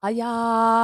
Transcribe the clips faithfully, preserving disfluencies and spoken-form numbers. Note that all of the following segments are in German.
Ah ja,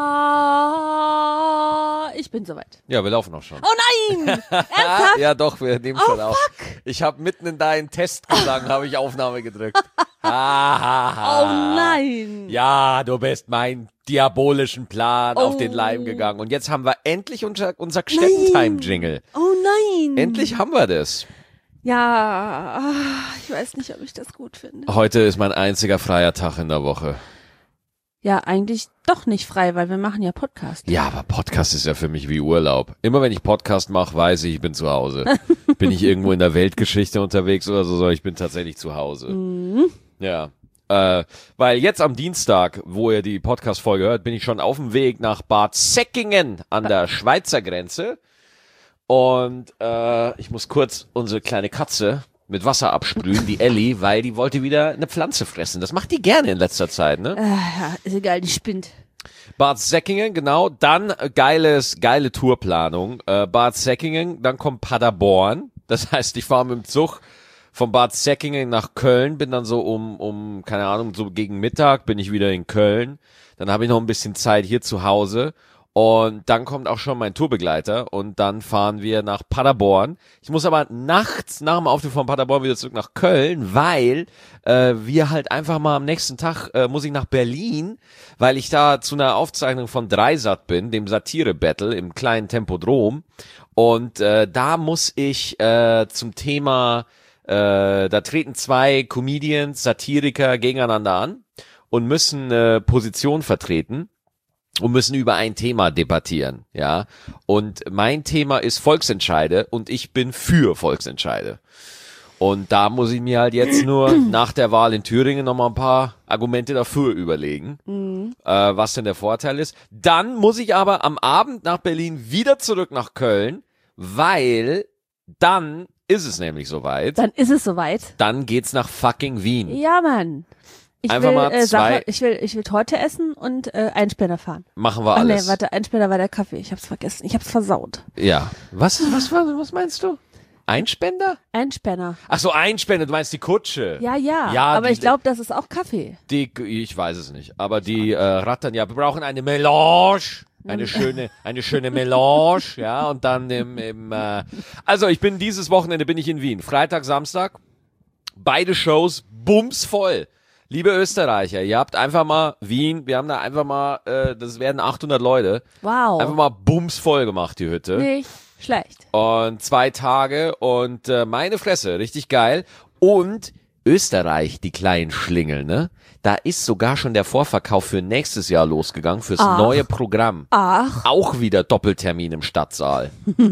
ja, ich bin soweit. Ja, wir laufen auch schon. Oh nein! Ernsthaft? Ja doch, wir nehmen Oh, schon auf. fuck. Ich habe mitten in deinen Testgesang habe ich Aufnahme gedrückt. Ha, ha, ha. Oh nein! Ja, du bist mein diabolischen Plan Oh. auf den Leim gegangen. Und jetzt haben wir endlich unser, unser Gstettentime-Jingle. Oh nein! Endlich haben wir das. Ja, ah, ich weiß nicht, ob ich das gut finde. Heute ist mein einziger freier Tag in der Woche. Ja, eigentlich doch nicht frei, weil wir machen ja Podcast. Ja, aber Podcast ist ja für mich wie Urlaub. Immer wenn ich Podcast mache, weiß ich, ich bin zu Hause. Bin ich irgendwo in der Weltgeschichte unterwegs oder so, sondern ich bin tatsächlich zu Hause. Mhm. Ja, äh, weil jetzt am Dienstag, wo ihr die Podcast-Folge hört, bin ich schon auf dem Weg nach Bad Säckingen an der Schweizer Grenze. Und äh, ich muss kurz unsere kleine Katze mit Wasser absprühen, die Ellie, weil die wollte wieder eine Pflanze fressen. Das macht die gerne in letzter Zeit, ne? Äh, ja, ist egal, die spinnt. Bad Säckingen, genau. Dann äh, geiles, geile Tourplanung. Äh, Bad Säckingen, dann kommt Paderborn. Das heißt, ich fahre mit dem Zug von Bad Säckingen nach Köln, bin dann so um, um, keine Ahnung, so gegen Mittag bin ich wieder in Köln. Dann habe ich noch ein bisschen Zeit hier zu Hause. Und dann kommt auch schon mein Tourbegleiter und dann fahren wir nach Paderborn. Ich muss aber nachts nach dem Auftritt von Paderborn wieder zurück nach Köln, weil äh, wir halt einfach mal am nächsten Tag äh, muss ich nach Berlin, weil ich da zu einer Aufzeichnung von Dreisat bin, dem Satire-Battle im kleinen Tempodrom. Und äh, da muss ich äh, zum Thema, äh, da treten zwei Comedians, Satiriker gegeneinander an und müssen äh, Position vertreten. Und müssen über ein Thema debattieren, ja. Und mein Thema ist Volksentscheide und ich bin für Volksentscheide. Und da muss ich mir halt jetzt nur nach der Wahl in Thüringen nochmal ein paar Argumente dafür überlegen, mhm. äh, was denn der Vorteil ist. Dann muss ich aber am Abend nach Berlin wieder zurück nach Köln, weil dann ist es nämlich soweit. Dann ist es soweit. Dann geht's nach fucking Wien. Ja, Mann. Ich Einfach will, mal äh, zwei- Sache, ich will, ich will Torte essen und äh, Einspänner fahren. Machen wir Ach nee, alles. warte, Einspänner war der Kaffee. Ich hab's vergessen. Ich hab's versaut. Ja. Was ist, was, was, was meinst du? Einspender? Einspänner. Ach so, Einspender, du meinst die Kutsche. Ja, ja. Ja, aber die- ich glaube, das ist auch Kaffee. Die, ich weiß es nicht, aber die äh, rattern ja, wir brauchen eine Melange, eine schöne, eine schöne Melange, ja, und dann im, im äh, also ich bin dieses Wochenende bin ich in Wien, Freitag, Samstag, beide Shows bumsvoll. Liebe Österreicher, ihr habt einfach mal Wien, wir haben da einfach mal, äh, das werden achthundert Leute, Wow. einfach mal bumsvoll gemacht, die Hütte. Nicht schlecht. Und zwei Tage und äh, meine Fresse, richtig geil. Und Österreich, die kleinen Schlingel, ne? Da ist sogar schon der Vorverkauf für nächstes Jahr losgegangen, fürs Ach. neue Programm. Ach. Auch wieder Doppeltermin im Stadtsaal.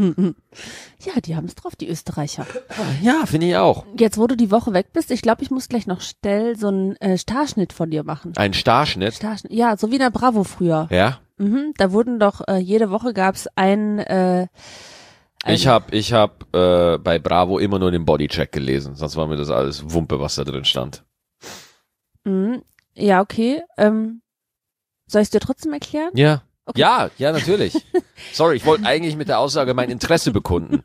Ja, die haben's drauf, die Österreicher. Ja, finde ich auch. Jetzt, wo du die Woche weg bist, ich glaube, ich muss gleich noch schnell so einen äh, Starschnitt von dir machen. Ein Starschnitt. Starschnitt. Ja, so wie in der Bravo früher. Ja. Mhm, da wurden doch, äh, jede Woche gab's ein, äh, ein Ich hab, ich hab äh, bei Bravo immer nur den Bodycheck gelesen, sonst war mir das alles Wumpe, was da drin stand. Mhm, ja, okay. Ähm, soll ich dir trotzdem erklären? Ja. Okay. Ja, ja, natürlich. Sorry, ich wollte eigentlich mit der Aussage mein Interesse bekunden.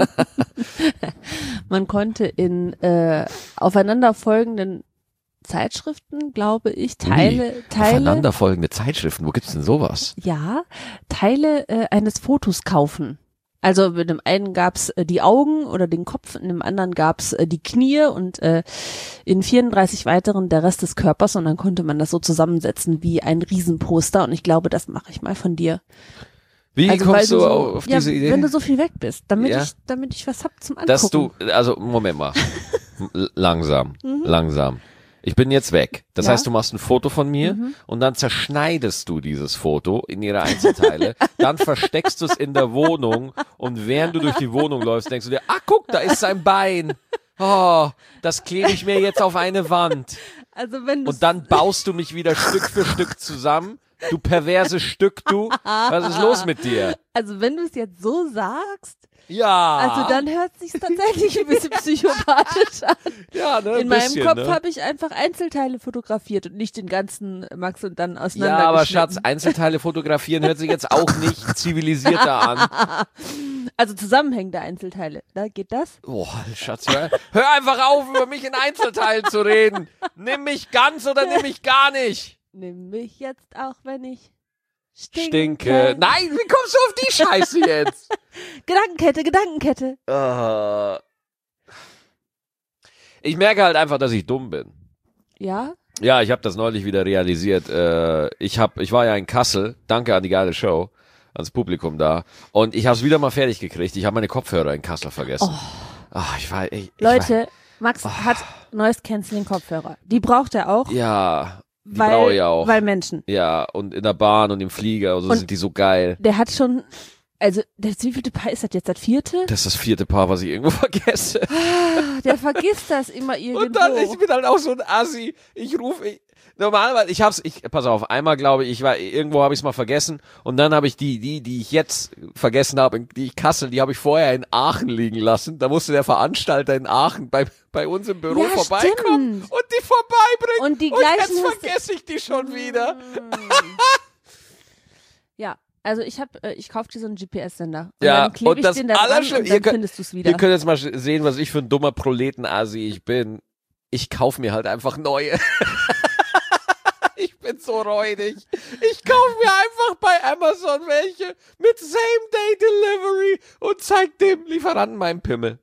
Man konnte in äh, aufeinanderfolgenden Zeitschriften, glaube ich, Teile, Ui, Teile, Aufeinanderfolgende Zeitschriften, wo gibt's denn sowas? ja, Teile äh, eines Fotos kaufen. Also mit dem einen gab's äh, die Augen oder den Kopf, in dem anderen gab's äh, die Knie und äh, in vierunddreißig weiteren der Rest des Körpers und dann konnte man das so zusammensetzen wie ein Riesenposter und ich glaube, das mache ich mal von dir. Wie Also, weil kommst du so, auf ja, diese Idee? wenn du so viel weg bist, damit Ja. ich, damit ich was hab zum Angucken. Dass du, also Moment mal, L- langsam, langsam. Ich bin jetzt weg. Das Ja. heißt, du machst ein Foto von mir Mhm. und dann zerschneidest du dieses Foto in ihre Einzelteile. Dann versteckst du es in der Wohnung und während du durch die Wohnung läufst, denkst du dir, ah, guck, da ist sein Bein. Oh, das klebe ich mir jetzt auf eine Wand. Also wenn du Und dann baust du mich wieder Stück für Stück zusammen. Du perverse Stück, du. Was ist los mit dir? also wenn du es jetzt so sagst, Ja. also dann hört es sich tatsächlich ein bisschen psychopathisch an. ja, ne, In ein bisschen, meinem Kopf ne? habe ich einfach Einzelteile fotografiert und nicht den ganzen Max und dann Ja, auseinander. aber Schatz, Einzelteile fotografieren hört sich jetzt auch nicht zivilisierter an. Also zusammenhängende Einzelteile. Da geht das? Boah, Schatz, hör, hör einfach auf, über mich in Einzelteilen zu reden. Nimm mich ganz oder nimm mich gar nicht. Nimm mich jetzt auch, wenn ich stinke. Stinke. Nein, wie kommst du auf die Scheiße jetzt? Gedankenkette, Gedankenkette. Uh, ich merke halt einfach, dass ich dumm bin. Ja? Ja, ich habe das neulich wieder realisiert. Äh, ich hab, ich war ja in Kassel. Danke an die geile Show, ans Publikum da. Und ich habe es wieder mal fertig gekriegt. Ich habe meine Kopfhörer in Kassel vergessen. Oh. Ach, ich war, ich, ich Leute, war, Max oh. hat Noise Cancelling Kopfhörer. Die braucht er auch. Ja, die weil, brauche ich auch. Weil Menschen. Ja, und in der Bahn und im Flieger und so und sind die so geil. Der hat schon, also, das wievielte Paar ist das jetzt? Das vierte? Das ist das vierte Paar, was ich irgendwo vergesse. Ah, der vergisst das immer irgendwo. Und dann, ich bin halt auch so ein Assi. Ich rufe, ich, normalerweise, ich hab's, ich, pass auf, einmal glaube ich, ich war, irgendwo habe ich es mal vergessen und dann habe ich die, die, die ich jetzt vergessen habe, die ich Kassel, die habe ich vorher in Aachen liegen lassen. Da musste der Veranstalter in Aachen bei, bei uns im Büro ja, vorbeikommen stimmt. und die vorbeibringen. Und die und gleichen jetzt vergesse ich die schon wieder. Ja. Also ich habe, äh, ich kauf dir so einen G P S-Sender. Und Ja, dann klebe und ich das den da dran Allerschlimm- und ihr dann könnt- findest du es wieder. Ihr könnt jetzt mal sehen, was ich für ein dummer Proleten-Asi ich bin. Ich kaufe mir halt einfach neue. Ich bin so räudig. Ich kaufe mir einfach bei Amazon welche mit Same-Day-Delivery und zeig dem Lieferanten meinen Pimmel.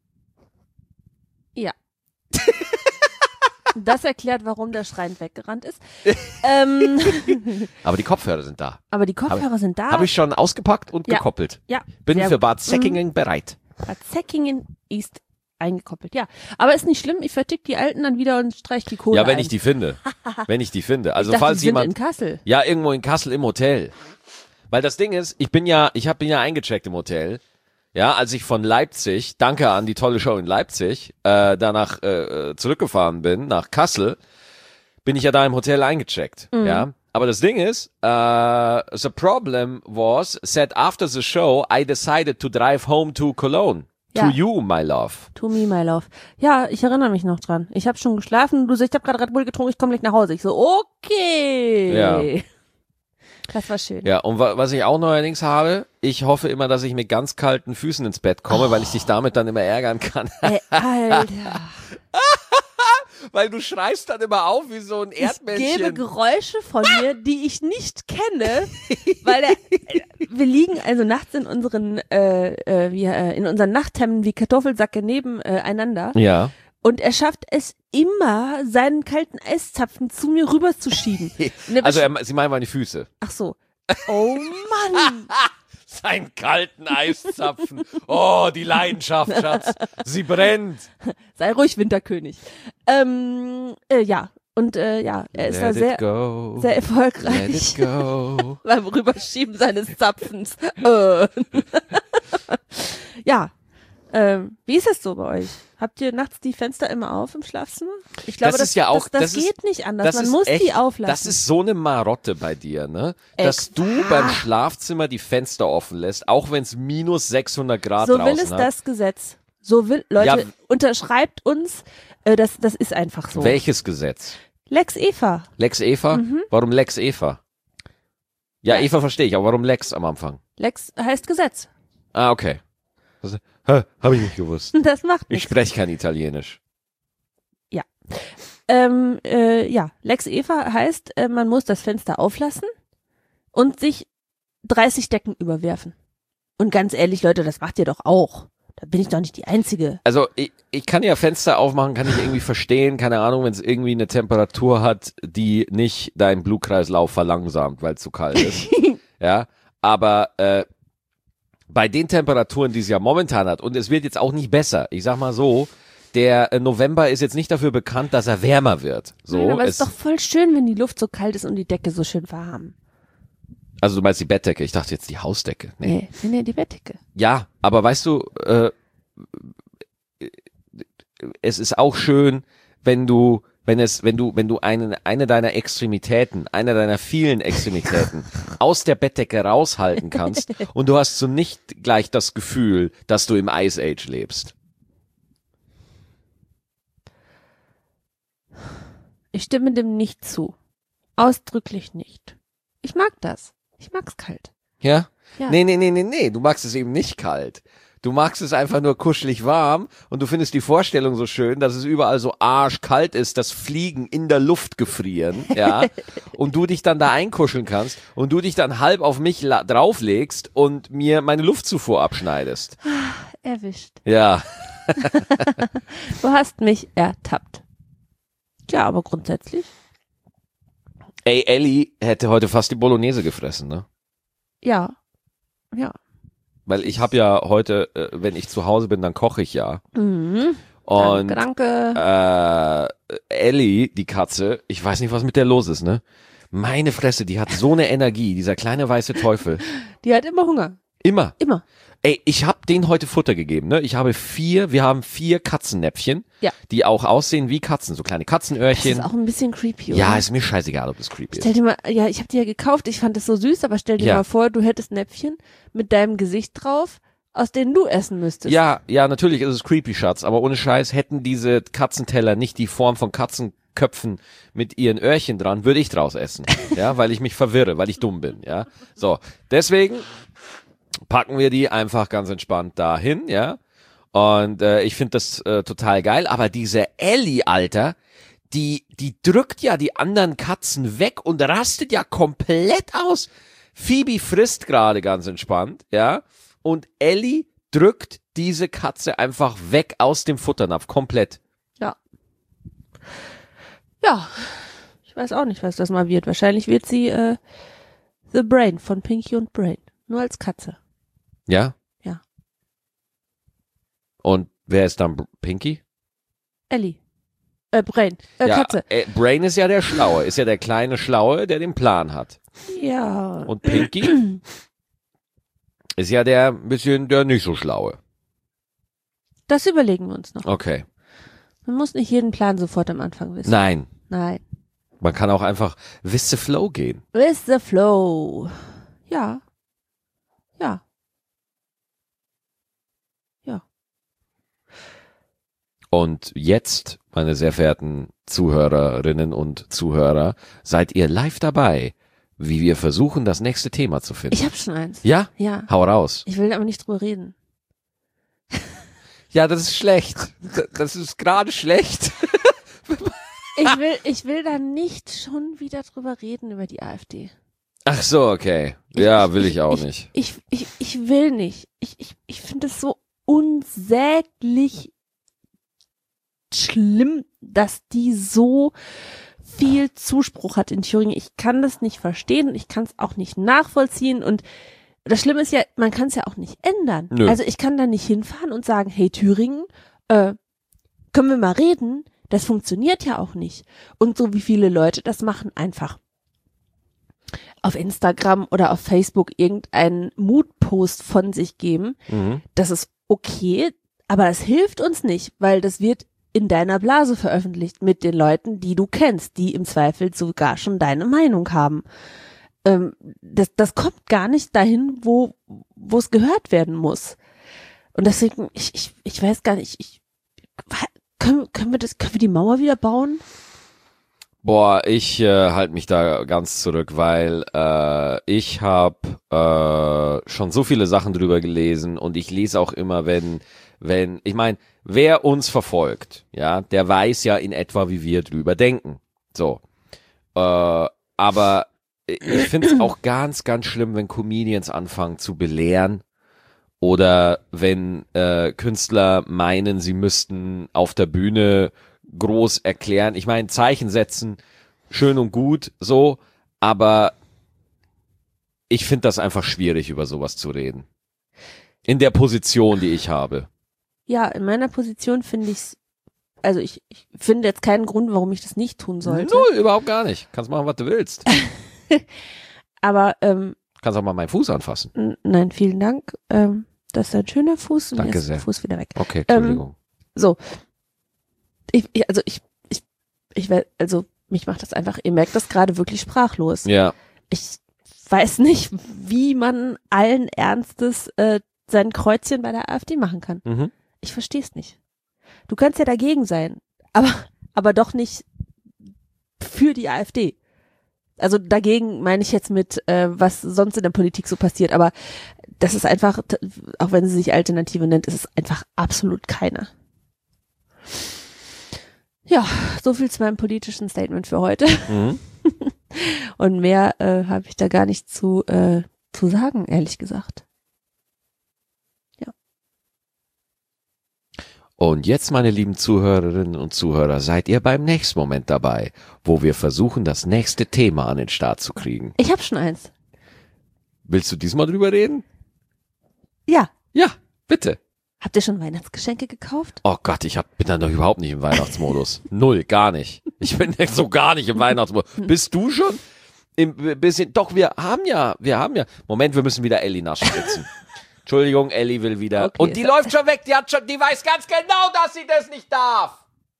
Ja. Das erklärt, warum der schreiend weggerannt ist. ähm, Aber die Kopfhörer sind da. aber die Kopfhörer Hab- sind da. Habe ich schon ausgepackt und Ja. gekoppelt. Ja. Bin sehr für gut. Bad Säckingen bereit. Bad Säckingen ist eingekoppelt. Ja, aber ist nicht schlimm. Ich vertick die alten dann wieder und streich die Kohle Ja, wenn ein. ich die finde. Wenn ich die finde. Also ich dachte, falls die sind jemand in Kassel. Ja, irgendwo in Kassel im Hotel. Weil das Ding ist, ich bin ja, ich hab, bin ja eingecheckt im Hotel. Ja, als ich von Leipzig, danke an die tolle Show in Leipzig, äh, danach äh, zurückgefahren bin, nach Kassel, bin ich ja da im Hotel eingecheckt. Mhm. Ja. Aber das Ding ist, uh, the problem was that after the show, I decided to drive home to Cologne. Ja. To you, my love. To me, my love. Ja, ich erinnere mich noch dran. Ich habe schon geschlafen. Du sagst, ich habe gerade Red Bull getrunken, ich komme gleich nach Hause. Ich so, okay. Ja. Das war schön. Ja, und wa was ich auch neuerdings habe, ich hoffe immer, dass ich mit ganz kalten Füßen ins Bett komme, oh. weil ich dich damit dann immer ärgern kann. Ey, Alter. Weil du schreist dann immer auf wie so ein Erdmännchen. Ich gebe Geräusche von mir, die ich nicht kenne, weil der, wir liegen also nachts in unseren, äh, äh, wir, äh, in unseren Nachthemden wie Kartoffelsäcke nebeneinander. Ja. Und er schafft es immer, seinen kalten Eiszapfen zu mir rüberzuschieben. Also er, Sie meinen meine Füße. Ach so. Oh Mann. Seinen kalten Eiszapfen. Oh, die Leidenschaft, Schatz. Sie brennt. Sei ruhig, Winterkönig. Ähm, äh, ja. Und äh, ja, er ist Let da sehr, it go. sehr erfolgreich. Let it go. Beim Rüberschieben seines Zapfens. Äh. Ja. Ähm, wie ist das so bei euch? Habt ihr nachts die Fenster immer auf im Schlafzimmer? Ich glaube, Das das, ist ja auch- das, das, das geht ist- nicht anders. Das Man ist muss echt, die auflassen. Das ist so eine Marotte bei dir, ne? Dass Exakt. du beim Schlafzimmer die Fenster offen lässt, auch wenn es minus sechshundert Grad so draußen will es hat. das Gesetz. So will, Leute, Ja. unterschreibt uns, äh, das, das ist einfach so. Welches Gesetz? Lex Eva. Lex Eva? Mhm. Warum Lex Eva? Ja, Ja. Eva verstehe ich, aber warum Lex am Anfang? Lex heißt Gesetz. Ah, okay. Das, hä, hab ich nicht gewusst. Das macht Ich nichts. spreche kein Italienisch. Ähm, äh, ja, Lex Eva heißt, äh, man muss das Fenster auflassen und sich dreißig Decken überwerfen. Und ganz ehrlich, Leute, das macht ihr doch auch. Da bin ich doch nicht die Einzige. Also ich, ich kann ja Fenster aufmachen, kann ich irgendwie verstehen, keine Ahnung, wenn es irgendwie eine Temperatur hat, die nicht deinen Blutkreislauf verlangsamt, weil es zu kalt ist. Ja, aber äh, bei den Temperaturen, die es ja momentan hat, und es wird jetzt auch nicht besser, ich sag mal so, der äh, November ist jetzt nicht dafür bekannt, dass er wärmer wird. So, Nein, aber es es, ist doch voll schön, wenn die Luft so kalt ist und die Decke so schön warm. also du meinst die Bettdecke, ich dachte jetzt die Hausdecke. Nee. Nee, nee, nee, die Bettdecke. Ja, aber weißt du, äh, es ist auch schön, wenn du, wenn es, wenn du, wenn du einen, eine deiner Extremitäten, einer deiner vielen Extremitäten aus der Bettdecke raushalten kannst und du hast so nicht gleich das Gefühl, dass du im Ice Age lebst. Ich stimme dem nicht zu. Ausdrücklich nicht. Ich mag das. Ich mag's kalt. Ja? Ja. Nee, nee, nee, nee, nee, du magst es eben nicht kalt. Du magst es einfach nur kuschelig warm und du findest die Vorstellung so schön, dass es überall so arschkalt ist, dass Fliegen in der Luft gefrieren, ja, und du dich dann da einkuscheln kannst und du dich dann halb auf mich la- drauflegst und mir meine Luftzufuhr abschneidest. Erwischt. Ja. Du hast mich ertappt. Ja, aber grundsätzlich. Ey, Ellie hätte heute fast die Bolognese gefressen, ne? Ja. Ja. Weil ich habe ja heute, äh, wenn ich zu Hause bin, dann koche ich ja. Mhm. Und Danke, danke. äh, Ellie, die Katze, ich weiß nicht, was mit der los ist, ne? Meine Fresse, die hat so eine Energie, dieser kleine weiße Teufel. Die hat immer Hunger. Immer. Immer. Ey, ich habe denen heute Futter gegeben, ne? Ich habe vier, wir haben vier Katzennäpfchen, Ja. die auch aussehen wie Katzen, so kleine Das Katzenöhrchen. ist auch ein bisschen creepy, oder? Ja, ist mir scheißegal, ob das creepy Stell ist. dir mal, ja, ich habe die ja gekauft, ich fand das so süß, aber stell dir Ja. mal vor, du hättest Näpfchen mit deinem Gesicht drauf, aus denen du essen müsstest. Ja, ja, natürlich ist es creepy, Schatz, aber ohne Scheiß hätten diese Katzenteller nicht die Form von Katzenköpfen mit ihren Öhrchen dran, würde ich draus essen, ja, weil ich mich verwirre, weil ich dumm bin, ja. So, deswegen packen wir die einfach ganz entspannt dahin, ja. Und äh, ich finde das äh, total geil, aber diese Ellie, Alter, die die drückt ja die anderen Katzen weg und rastet ja komplett aus. Phoebe frisst gerade ganz entspannt, ja. Und Ellie drückt diese Katze einfach weg aus dem Futternapf, komplett. Ja. Ja. Ich weiß auch nicht, was das mal wird. Wahrscheinlich wird sie äh, The Brain von Pinky und Brain. Nur als Katze. Ja? Ja. Und wer ist dann Br- Pinky? Ellie. Äh, Brain. Äh, ja, Katze. Äh, Brain ist ja der Schlaue, ist ja der kleine Schlaue, der den Plan hat. Ja. Und Pinky ist ja der ein bisschen der nicht so Schlaue. Das überlegen wir uns noch. Okay. Man muss nicht jeden Plan sofort am Anfang wissen. Nein. Nein. Man kann auch einfach with the flow gehen. With the flow. Ja. Ja. Ja. Und jetzt, meine sehr verehrten Zuhörerinnen und Zuhörer, seid ihr live dabei, wie wir versuchen, das nächste Thema zu finden. Ich hab schon eins. Ja? Ja. Hau raus. Ich will aber nicht drüber reden. Ja, das ist schlecht. Das ist gerade schlecht. Ich will, ich will da nicht schon wieder drüber reden über die AfD. Ach so, okay. Ja, will ich auch nicht. Ich, ich, ich will nicht. Ich, ich, ich finde es so unsäglich schlimm, dass die so viel Zuspruch hat in Thüringen. Ich kann das nicht verstehen und ich kann es auch nicht nachvollziehen und das Schlimme ist ja, man kann es ja auch nicht ändern. Nö. Also ich kann da nicht hinfahren und sagen, hey Thüringen, äh, können wir mal reden? Das funktioniert ja auch nicht. Und so wie viele Leute das machen, einfach auf Instagram oder auf Facebook irgendeinen Mutpost von sich geben, Mhm. das ist okay, aber das hilft uns nicht, weil das wird in deiner Blase veröffentlicht mit den Leuten, die du kennst, die im Zweifel sogar schon deine Meinung haben. Ähm, das, das kommt gar nicht dahin, wo wo es gehört werden muss. Und deswegen, ich, ich, ich weiß gar nicht, ich, können, können wir das, können wir die Mauer wieder bauen? Boah, ich äh, halte mich da ganz zurück, weil äh, ich habe äh, schon so viele Sachen drüber gelesen und ich lese auch immer, wenn, wenn, ich meine, wer uns verfolgt, ja, der weiß ja in etwa, wie wir drüber denken. So, äh, aber ich finde es auch ganz, ganz schlimm, wenn Comedians anfangen zu belehren oder wenn äh, Künstler meinen, sie müssten auf der Bühne groß erklären. Ich meine, Zeichen setzen, schön und gut, so, aber ich finde das einfach schwierig, über sowas zu reden. In der Position, die ich habe. Ja, in meiner Position finde ich's, also ich, ich finde jetzt keinen Grund, warum ich das nicht tun sollte. Null, überhaupt gar nicht. Kannst machen, was du willst. Aber ähm, Kannst auch mal meinen Fuß anfassen. n- nein, vielen Dank. Ähm, das ist ein schöner Fuß und Danke jetzt ist sehr. der Fuß wieder weg. Okay, Ähm, Entschuldigung. So. Ich, ich, also ich, ich, ich weiß, also mich macht das einfach, ihr merkt das gerade wirklich sprachlos. Ja. Ich weiß nicht, wie man allen Ernstes äh, sein Kreuzchen bei der AfD machen kann. Mhm. Ich verstehe es nicht. Du kannst ja dagegen sein, aber, aber doch nicht für die AfD. Also dagegen meine ich jetzt mit, äh, was sonst in der Politik so passiert, aber das ist einfach, auch wenn sie sich Alternative nennt, ist es einfach absolut keine. Ja, so viel zu meinem politischen Statement für heute. Mhm. Und mehr äh, habe ich da gar nicht zu, äh, zu sagen, ehrlich gesagt. Ja. Und jetzt, meine lieben Zuhörerinnen und Zuhörer, seid ihr beim nächsten Moment dabei, wo wir versuchen, das nächste Thema an den Start zu kriegen. Ich habe schon eins. Willst du diesmal drüber reden? Ja. Ja, bitte. Habt ihr schon Weihnachtsgeschenke gekauft? Oh Gott, ich hab, bin da noch überhaupt nicht im Weihnachtsmodus. Null, gar nicht. Ich bin so gar nicht im Weihnachtsmodus. Bist du schon? Im bisschen, doch, wir haben ja, wir haben ja. Moment, wir müssen wieder Ellie nachspritzen. Entschuldigung, Ellie will wieder. Okay, und die läuft schon weg, die hat schon, die weiß ganz genau, dass sie das nicht darf.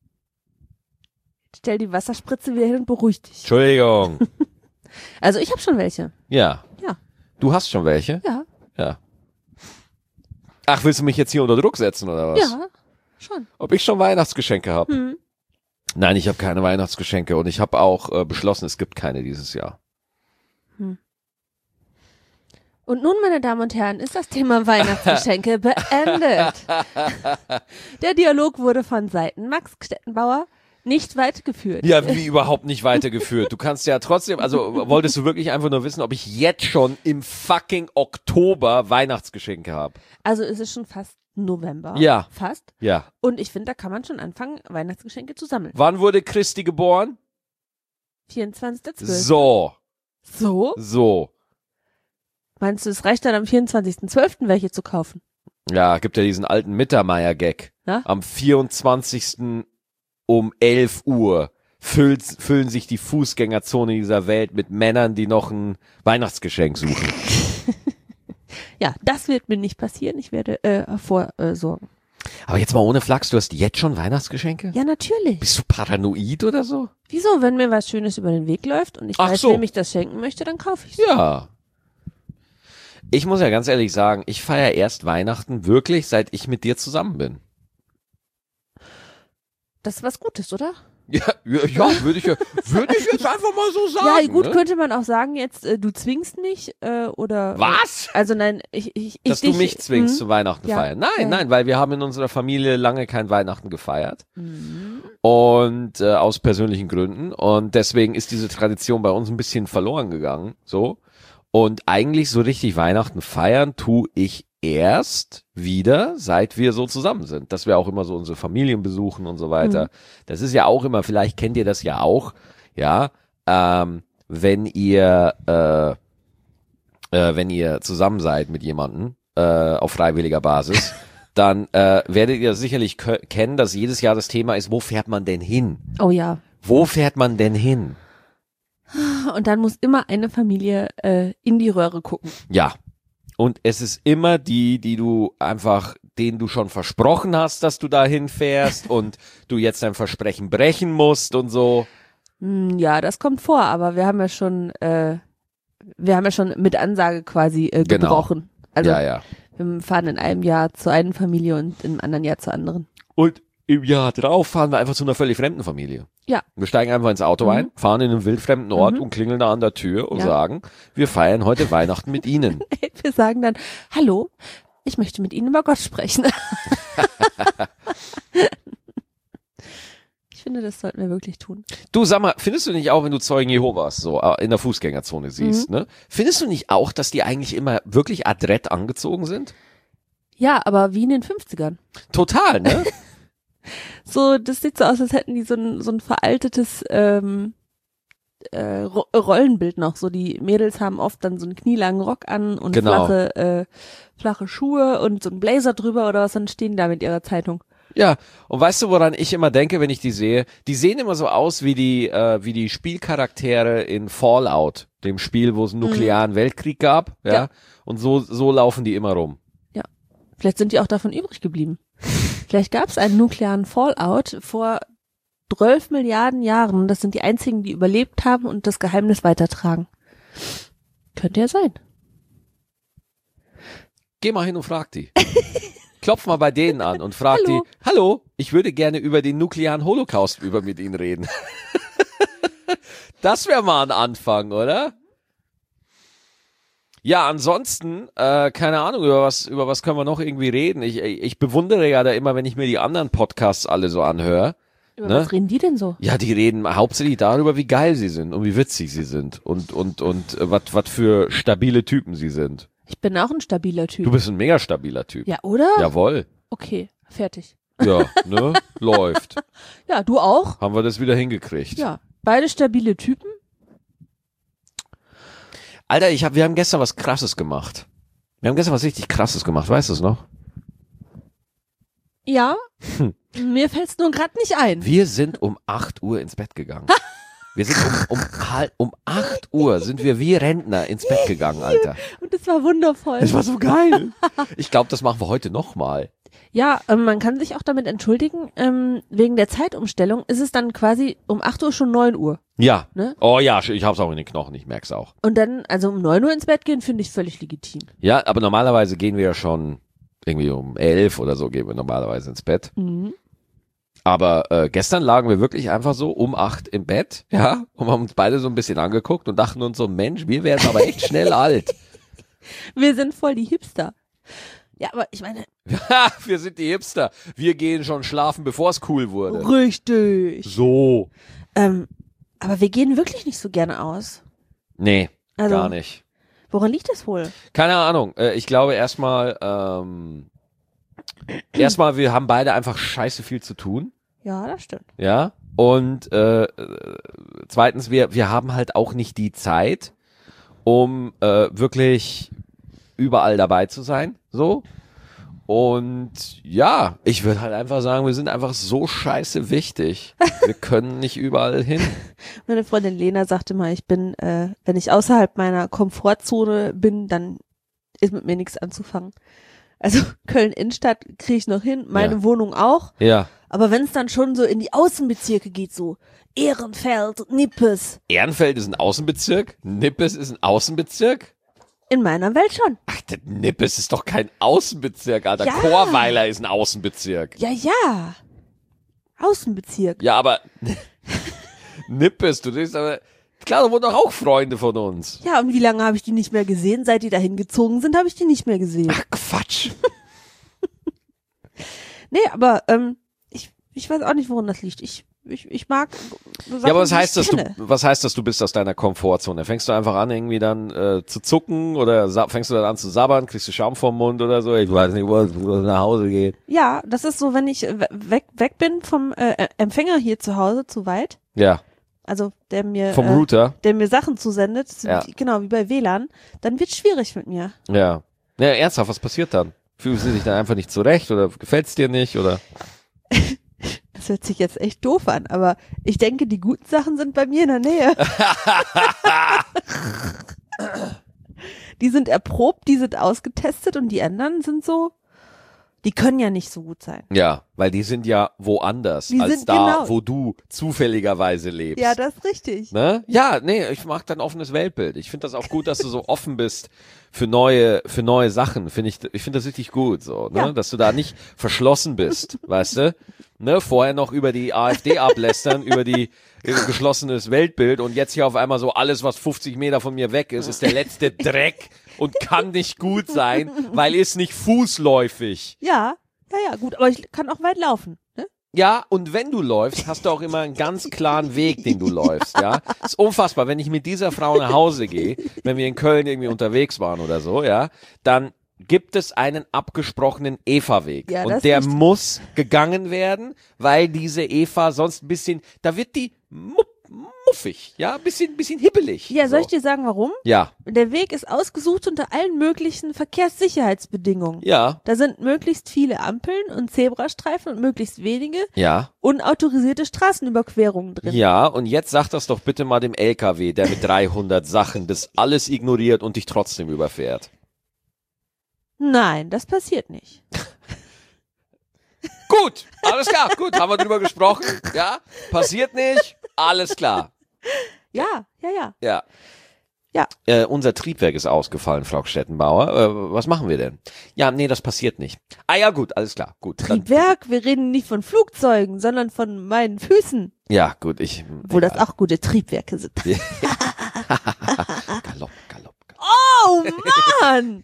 Stell die Wasserspritze wieder hin und beruhig dich. Entschuldigung. Also ich habe schon welche. Ja. Ja. Du hast schon welche? Ja. Ja. Ach, willst du mich jetzt hier unter Druck setzen, oder was? Ja, schon. Ob ich schon Weihnachtsgeschenke habe? Hm. Nein, ich habe keine Weihnachtsgeschenke und ich habe auch äh, beschlossen, es gibt keine dieses Jahr. Hm. Und nun, meine Damen und Herren, ist das Thema Weihnachtsgeschenke beendet. Der Dialog wurde von Seiten Max Stettenbauer nicht weit geführt. Ja, wie überhaupt nicht weitergeführt. Du kannst ja trotzdem, also wolltest du wirklich einfach nur wissen, ob ich jetzt schon im fucking Oktober Weihnachtsgeschenke habe? Also es ist schon fast November. Ja. Fast. Ja. Und ich finde, da kann man schon anfangen, Weihnachtsgeschenke zu sammeln. Wann wurde Christi geboren? vierundzwanzigster zwölfter So, So? so. Meinst du, es reicht dann am vierundzwanzigster zwölfter welche zu kaufen? Ja, gibt ja diesen alten Mittermeier-Gag. Na? Am vierundzwanzigsten um elf Uhr füllt, füllen sich die Fußgängerzone dieser Welt mit Männern, die noch ein Weihnachtsgeschenk suchen. Ja, das wird mir nicht passieren. Ich werde äh, vorsorgen. Aber jetzt mal ohne Flachs, du hast jetzt schon Weihnachtsgeschenke? Ja, natürlich. Bist du paranoid oder so? Wieso? Wenn mir was Schönes über den Weg läuft und ich Ach weiß, so. wem ich das schenken möchte, dann kaufe ich es. Ja. Ich muss ja ganz ehrlich sagen, ich feiere erst Weihnachten wirklich, seit ich mit dir zusammen bin. Das ist was Gutes, oder? Ja, ja, ja würde ich, ja- würde ich jetzt einfach mal so sagen. Ja, gut, ne? könnte man auch sagen jetzt, äh, du zwingst mich äh, oder... Was? Also nein, ich... ich, ich Dass dich, du mich zwingst Mhm. zu Weihnachten Ja. feiern. Nein, Ja. nein, weil wir haben in unserer Familie lange kein Weihnachten gefeiert. Mhm. Und äh, aus persönlichen Gründen. Und deswegen ist diese Tradition bei uns ein bisschen verloren gegangen. So. Und eigentlich so richtig Weihnachten feiern tue ich erst wieder, seit wir so zusammen sind. Dass wir auch immer so unsere Familien besuchen und so weiter. Mhm. Das ist ja auch immer, vielleicht kennt ihr das ja auch, ja, ähm, wenn ihr, äh, äh, wenn ihr zusammen seid mit jemandem, äh, auf freiwilliger Basis, dann äh, werdet ihr sicherlich kö- kennen, dass jedes Jahr das Thema ist, wo fährt man denn hin? Oh ja. Wo fährt man denn hin? Und dann muss immer eine Familie äh, in die Röhre gucken. Ja. Und es ist immer die, die du einfach, denen du schon versprochen hast, dass du da hinfährst und du jetzt dein Versprechen brechen musst und so. Hm, ja, das kommt vor, aber wir haben ja schon, äh, wir haben ja schon mit Ansage quasi äh, Genau. gebrochen. Also Ja, ja. wir fahren in einem Jahr zur einen Familie und im anderen Jahr zur anderen. Und im Jahr drauf fahren wir einfach zu einer völlig fremden Familie. Ja. Wir steigen einfach ins Auto Mhm. ein, fahren in einen wildfremden Ort Mhm. und klingeln da an der Tür und Ja. sagen, wir feiern heute Weihnachten mit Ihnen. Wir sagen dann, hallo, ich möchte mit Ihnen über Gott sprechen. Ich finde, das sollten wir wirklich tun. Du, sag mal, findest du nicht auch, wenn du Zeugen Jehovas so äh, in der Fußgängerzone siehst, Mhm. ne? Findest du nicht auch, dass die eigentlich immer wirklich adrett angezogen sind? Ja, aber wie in den fünfzigern. Total, ne? So, das sieht so aus, als hätten die so ein, so ein veraltetes ähm, äh, Ro Rollenbild noch. So, die Mädels haben oft dann so einen knielangen Rock an und Genau. flache, äh, flache Schuhe und so einen Blazer drüber oder was, dann stehen da mit ihrer Zeitung. Ja, und weißt du, woran ich immer denke, wenn ich die sehe? Die sehen immer so aus wie die, äh, wie die Spielcharaktere in Fallout, dem Spiel, wo es einen nuklearen Weltkrieg gab, ja? Ja. Und so, so laufen die immer rum. Vielleicht sind die auch davon übrig geblieben. Vielleicht gab es einen nuklearen Fallout vor zwölf Milliarden Jahren. Das sind die einzigen, die überlebt haben und das Geheimnis weitertragen. Könnte ja sein. Geh mal hin und frag die. Klopf mal bei denen an und frag Hallo. die, hallo, ich würde gerne über den nuklearen Holocaust über mit Ihnen reden. Das wäre mal ein Anfang, oder? Ja, ansonsten, äh, keine Ahnung, über was, über was können wir noch irgendwie reden? Ich, ich bewundere ja da immer, wenn ich mir die anderen Podcasts alle so anhöre. Über Ne? was reden die denn so? Ja, die reden hauptsächlich darüber, wie geil sie sind und wie witzig sie sind und, und, und äh, was, was für stabile Typen sie sind. Ich bin auch ein stabiler Typ. Du bist ein mega stabiler Typ. Ja, oder? Jawohl. Okay, fertig. Ja, ne? Läuft. Ja, du auch? Haben wir das wieder hingekriegt. Ja, beide stabile Typen. Alter, ich hab, wir haben gestern was Krasses gemacht. Wir haben gestern was richtig Krasses gemacht, weißt du es noch? Ja, hm. Mir fällt's nur gerade nicht ein. Wir sind um acht Uhr ins Bett gegangen. Wir sind um, um, halt, um acht Uhr sind wir wie Rentner ins Bett gegangen, Alter. Und das war wundervoll. Das war so geil. Ich glaube, das machen wir heute nochmal. Ja, ähm, man kann sich auch damit entschuldigen, ähm, wegen der Zeitumstellung ist es dann quasi um acht Uhr schon neun Uhr. Ja. Ne? Oh ja, ich hab's auch in den Knochen, ich merk's auch. Und dann, also um neun Uhr ins Bett gehen, finde ich völlig legitim. Ja, aber normalerweise gehen wir ja schon irgendwie um elf oder so gehen wir normalerweise ins Bett. Mhm. Aber äh, gestern lagen wir wirklich einfach so um acht im Bett, ja, und haben uns beide so ein bisschen angeguckt und dachten uns so, Mensch, wir werden aber echt schnell alt. Wir sind voll die Hipster. Ja, aber ich meine... Ja, wir sind die Hipster. Wir gehen schon schlafen, bevor es cool wurde. Richtig. So. Ähm, aber wir gehen wirklich nicht so gerne aus. Nee, Also, gar nicht. Woran liegt das wohl? Keine Ahnung. Äh, ich glaube erstmal, ähm, erstmal, wir haben beide einfach scheiße viel zu tun. Ja, das stimmt. Ja. Und äh, zweitens, wir, wir haben halt auch nicht die Zeit, um äh, wirklich überall dabei zu sein. So. Und ja, ich würde halt einfach sagen, wir sind einfach so scheiße wichtig. Wir können nicht überall hin. Meine Freundin Lena sagte mal, ich bin, äh, wenn ich außerhalb meiner Komfortzone bin, dann ist mit mir nichts anzufangen. Also Köln-Innenstadt kriege ich noch hin, meine Ja. Wohnung auch. Ja. Aber wenn es dann schon so in die Außenbezirke geht, so Ehrenfeld, Nippes, Ehrenfeld ist ein Außenbezirk, Nippes ist ein Außenbezirk. in meiner Welt schon. Ach, der Nippes ist doch kein Außenbezirk, Alter. Ja. Chorweiler ist ein Außenbezirk. Ja, ja. Außenbezirk. Ja, aber Nippes, du denkst aber, klar, da wohnen doch auch Freunde von uns. Ja, und wie lange habe ich die nicht mehr gesehen? Seit die dahin gezogen sind, habe ich die nicht mehr gesehen. Ach, Quatsch. Nee, aber ähm, ich, ich weiß auch nicht, woran das liegt. Ich, ich, ich mag so Sachen, Ja, aber was die heißt ich das, du, kenne. was heißt das, du bist aus deiner Komfortzone? Fängst du einfach an, irgendwie dann äh, zu zucken oder sa- fängst du dann an zu sabbern, kriegst du Schaum vom Mund oder so? Ich weiß nicht, wo es wo es nach Hause geht. Ja, das ist so, wenn ich we- weg, weg bin vom äh, Empfänger hier zu Hause zu weit, Ja, also der mir vom äh, Router. der mir Sachen zusendet, so Ja. wie, genau wie bei W L A N, dann wird's schwierig mit mir. Ja. Ja, ernsthaft, was passiert dann? Fühlst du dich dann einfach nicht zurecht oder gefällt's dir nicht oder? Das hört sich jetzt echt doof an, aber ich denke, die guten Sachen sind bei mir in der Nähe. Die sind erprobt, die sind ausgetestet und die anderen sind so, die können ja nicht so gut sein. Ja, weil die sind ja woanders Die als sind da, genau- wo du zufälligerweise lebst. Ja, das ist richtig. Ne? Ja, nee, ich mag dein offenes Weltbild. Ich finde das auch gut, dass du so offen bist für neue, für neue Sachen. Finde ich, ich finde das richtig gut, so, ne? Ja. Dass du da nicht verschlossen bist, weißt du? Ne? Vorher noch über die AfD ablästern, über die über geschlossenes Weltbild und jetzt hier auf einmal so alles, was fünfzig Meter von mir weg ist, ist der letzte Dreck und kann nicht gut sein, weil ist nicht fußläufig. Ja, ja, ja, gut, aber ich kann auch weit laufen. Ne? Ja, und wenn du läufst, hast du auch immer einen ganz klaren Weg, den du läufst, ja. Ist unfassbar, wenn ich mit dieser Frau nach Hause gehe, wenn wir in Köln irgendwie unterwegs waren oder so, ja, dann gibt es einen abgesprochenen Eva-Weg. Ja, das und ist der richtig. muss gegangen werden, weil diese Eva sonst ein bisschen, da wird die mupp, muffig, ja, ein bisschen, bisschen hibbelig. Ja, soll so. ich dir sagen, warum? Ja, Der Weg ist ausgesucht unter allen möglichen Verkehrssicherheitsbedingungen. ja, Da sind möglichst viele Ampeln und Zebrastreifen und möglichst wenige ja. unautorisierte Straßenüberquerungen drin. Ja, und jetzt sag das doch bitte mal dem L K W, der mit dreihundert Sachen das alles ignoriert und dich trotzdem überfährt. Nein, das passiert nicht. Gut, alles klar, gut, haben wir drüber gesprochen, ja, passiert nicht, alles klar, Ja, ja, ja. ja. Ja. Äh, unser Triebwerk ist ausgefallen, Frau Stettenbauer, äh, was machen wir denn? Ja, nee, das passiert nicht. Ah ja, gut, alles klar, gut. Dann, Triebwerk, wir reden nicht von Flugzeugen, sondern von meinen Füßen. ja, gut, ich... Wo das auch gute Triebwerke sind. Galopp, Galopp, Galopp. Oh Mann!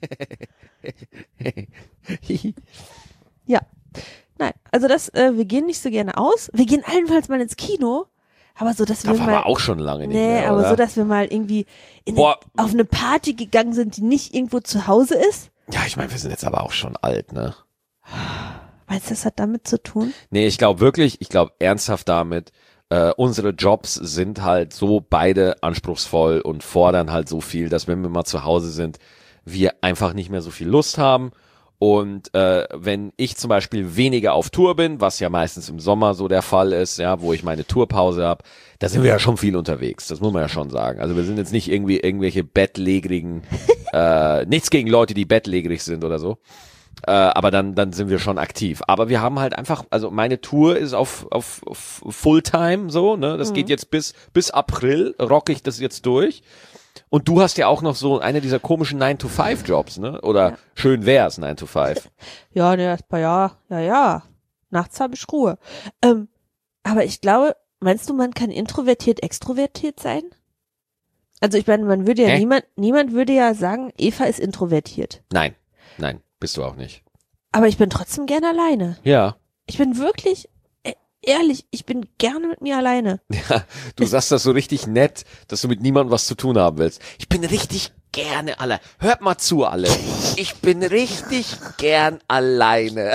Ja. Nein, also das, äh, wir gehen nicht so gerne aus. Wir gehen allenfalls mal ins Kino. Aber so, dass wir Das war mal. aber auch schon lange nicht nee, mehr, aber oder? so, dass wir mal irgendwie in Boah. auf eine Party gegangen sind, die nicht irgendwo zu Hause ist. Ja, ich meine, wir sind jetzt aber auch schon alt, ne? Meinst du, das hat damit zu tun? Nee, ich glaube wirklich, ich glaube ernsthaft damit, äh, unsere Jobs sind halt so beide anspruchsvoll und fordern halt so viel, dass wenn wir mal zu Hause sind, wir einfach nicht mehr so viel Lust haben. Und äh, wenn ich zum Beispiel weniger auf Tour bin, was ja meistens im Sommer so der Fall ist, ja, wo ich meine Tourpause habe, da sind wir ja schon viel unterwegs, das muss man ja schon sagen. Also wir sind jetzt nicht irgendwie irgendwelche bettlägerigen, äh, nichts gegen Leute, die bettlägerig sind oder so, äh, aber dann dann sind wir schon aktiv. Aber wir haben halt einfach, also meine Tour ist auf auf, auf Fulltime so, ne, das mhm. geht jetzt bis bis April, rocke ich das jetzt durch. Und du hast ja auch noch so eine dieser komischen nine to five Jobs, ne? Oder ja. Schön wär's, nine to five. Ja, ne, ja, ja, ja. Nachts habe ich Ruhe. Ähm, aber ich glaube, meinst du, man kann introvertiert, extrovertiert sein? Also ich meine, man würde ja Hä? niemand, niemand würde ja sagen, Eva ist introvertiert. Nein, nein, bist du auch nicht. Aber ich bin trotzdem gern alleine. Ja. Ich bin wirklich, äh, ehrlich, ich bin gerne mit mir alleine. Ja, du sagst das so richtig nett, dass du mit niemandem was zu tun haben willst. Ich bin richtig gerne allein. Hört mal zu, alle. Ich bin richtig gern alleine.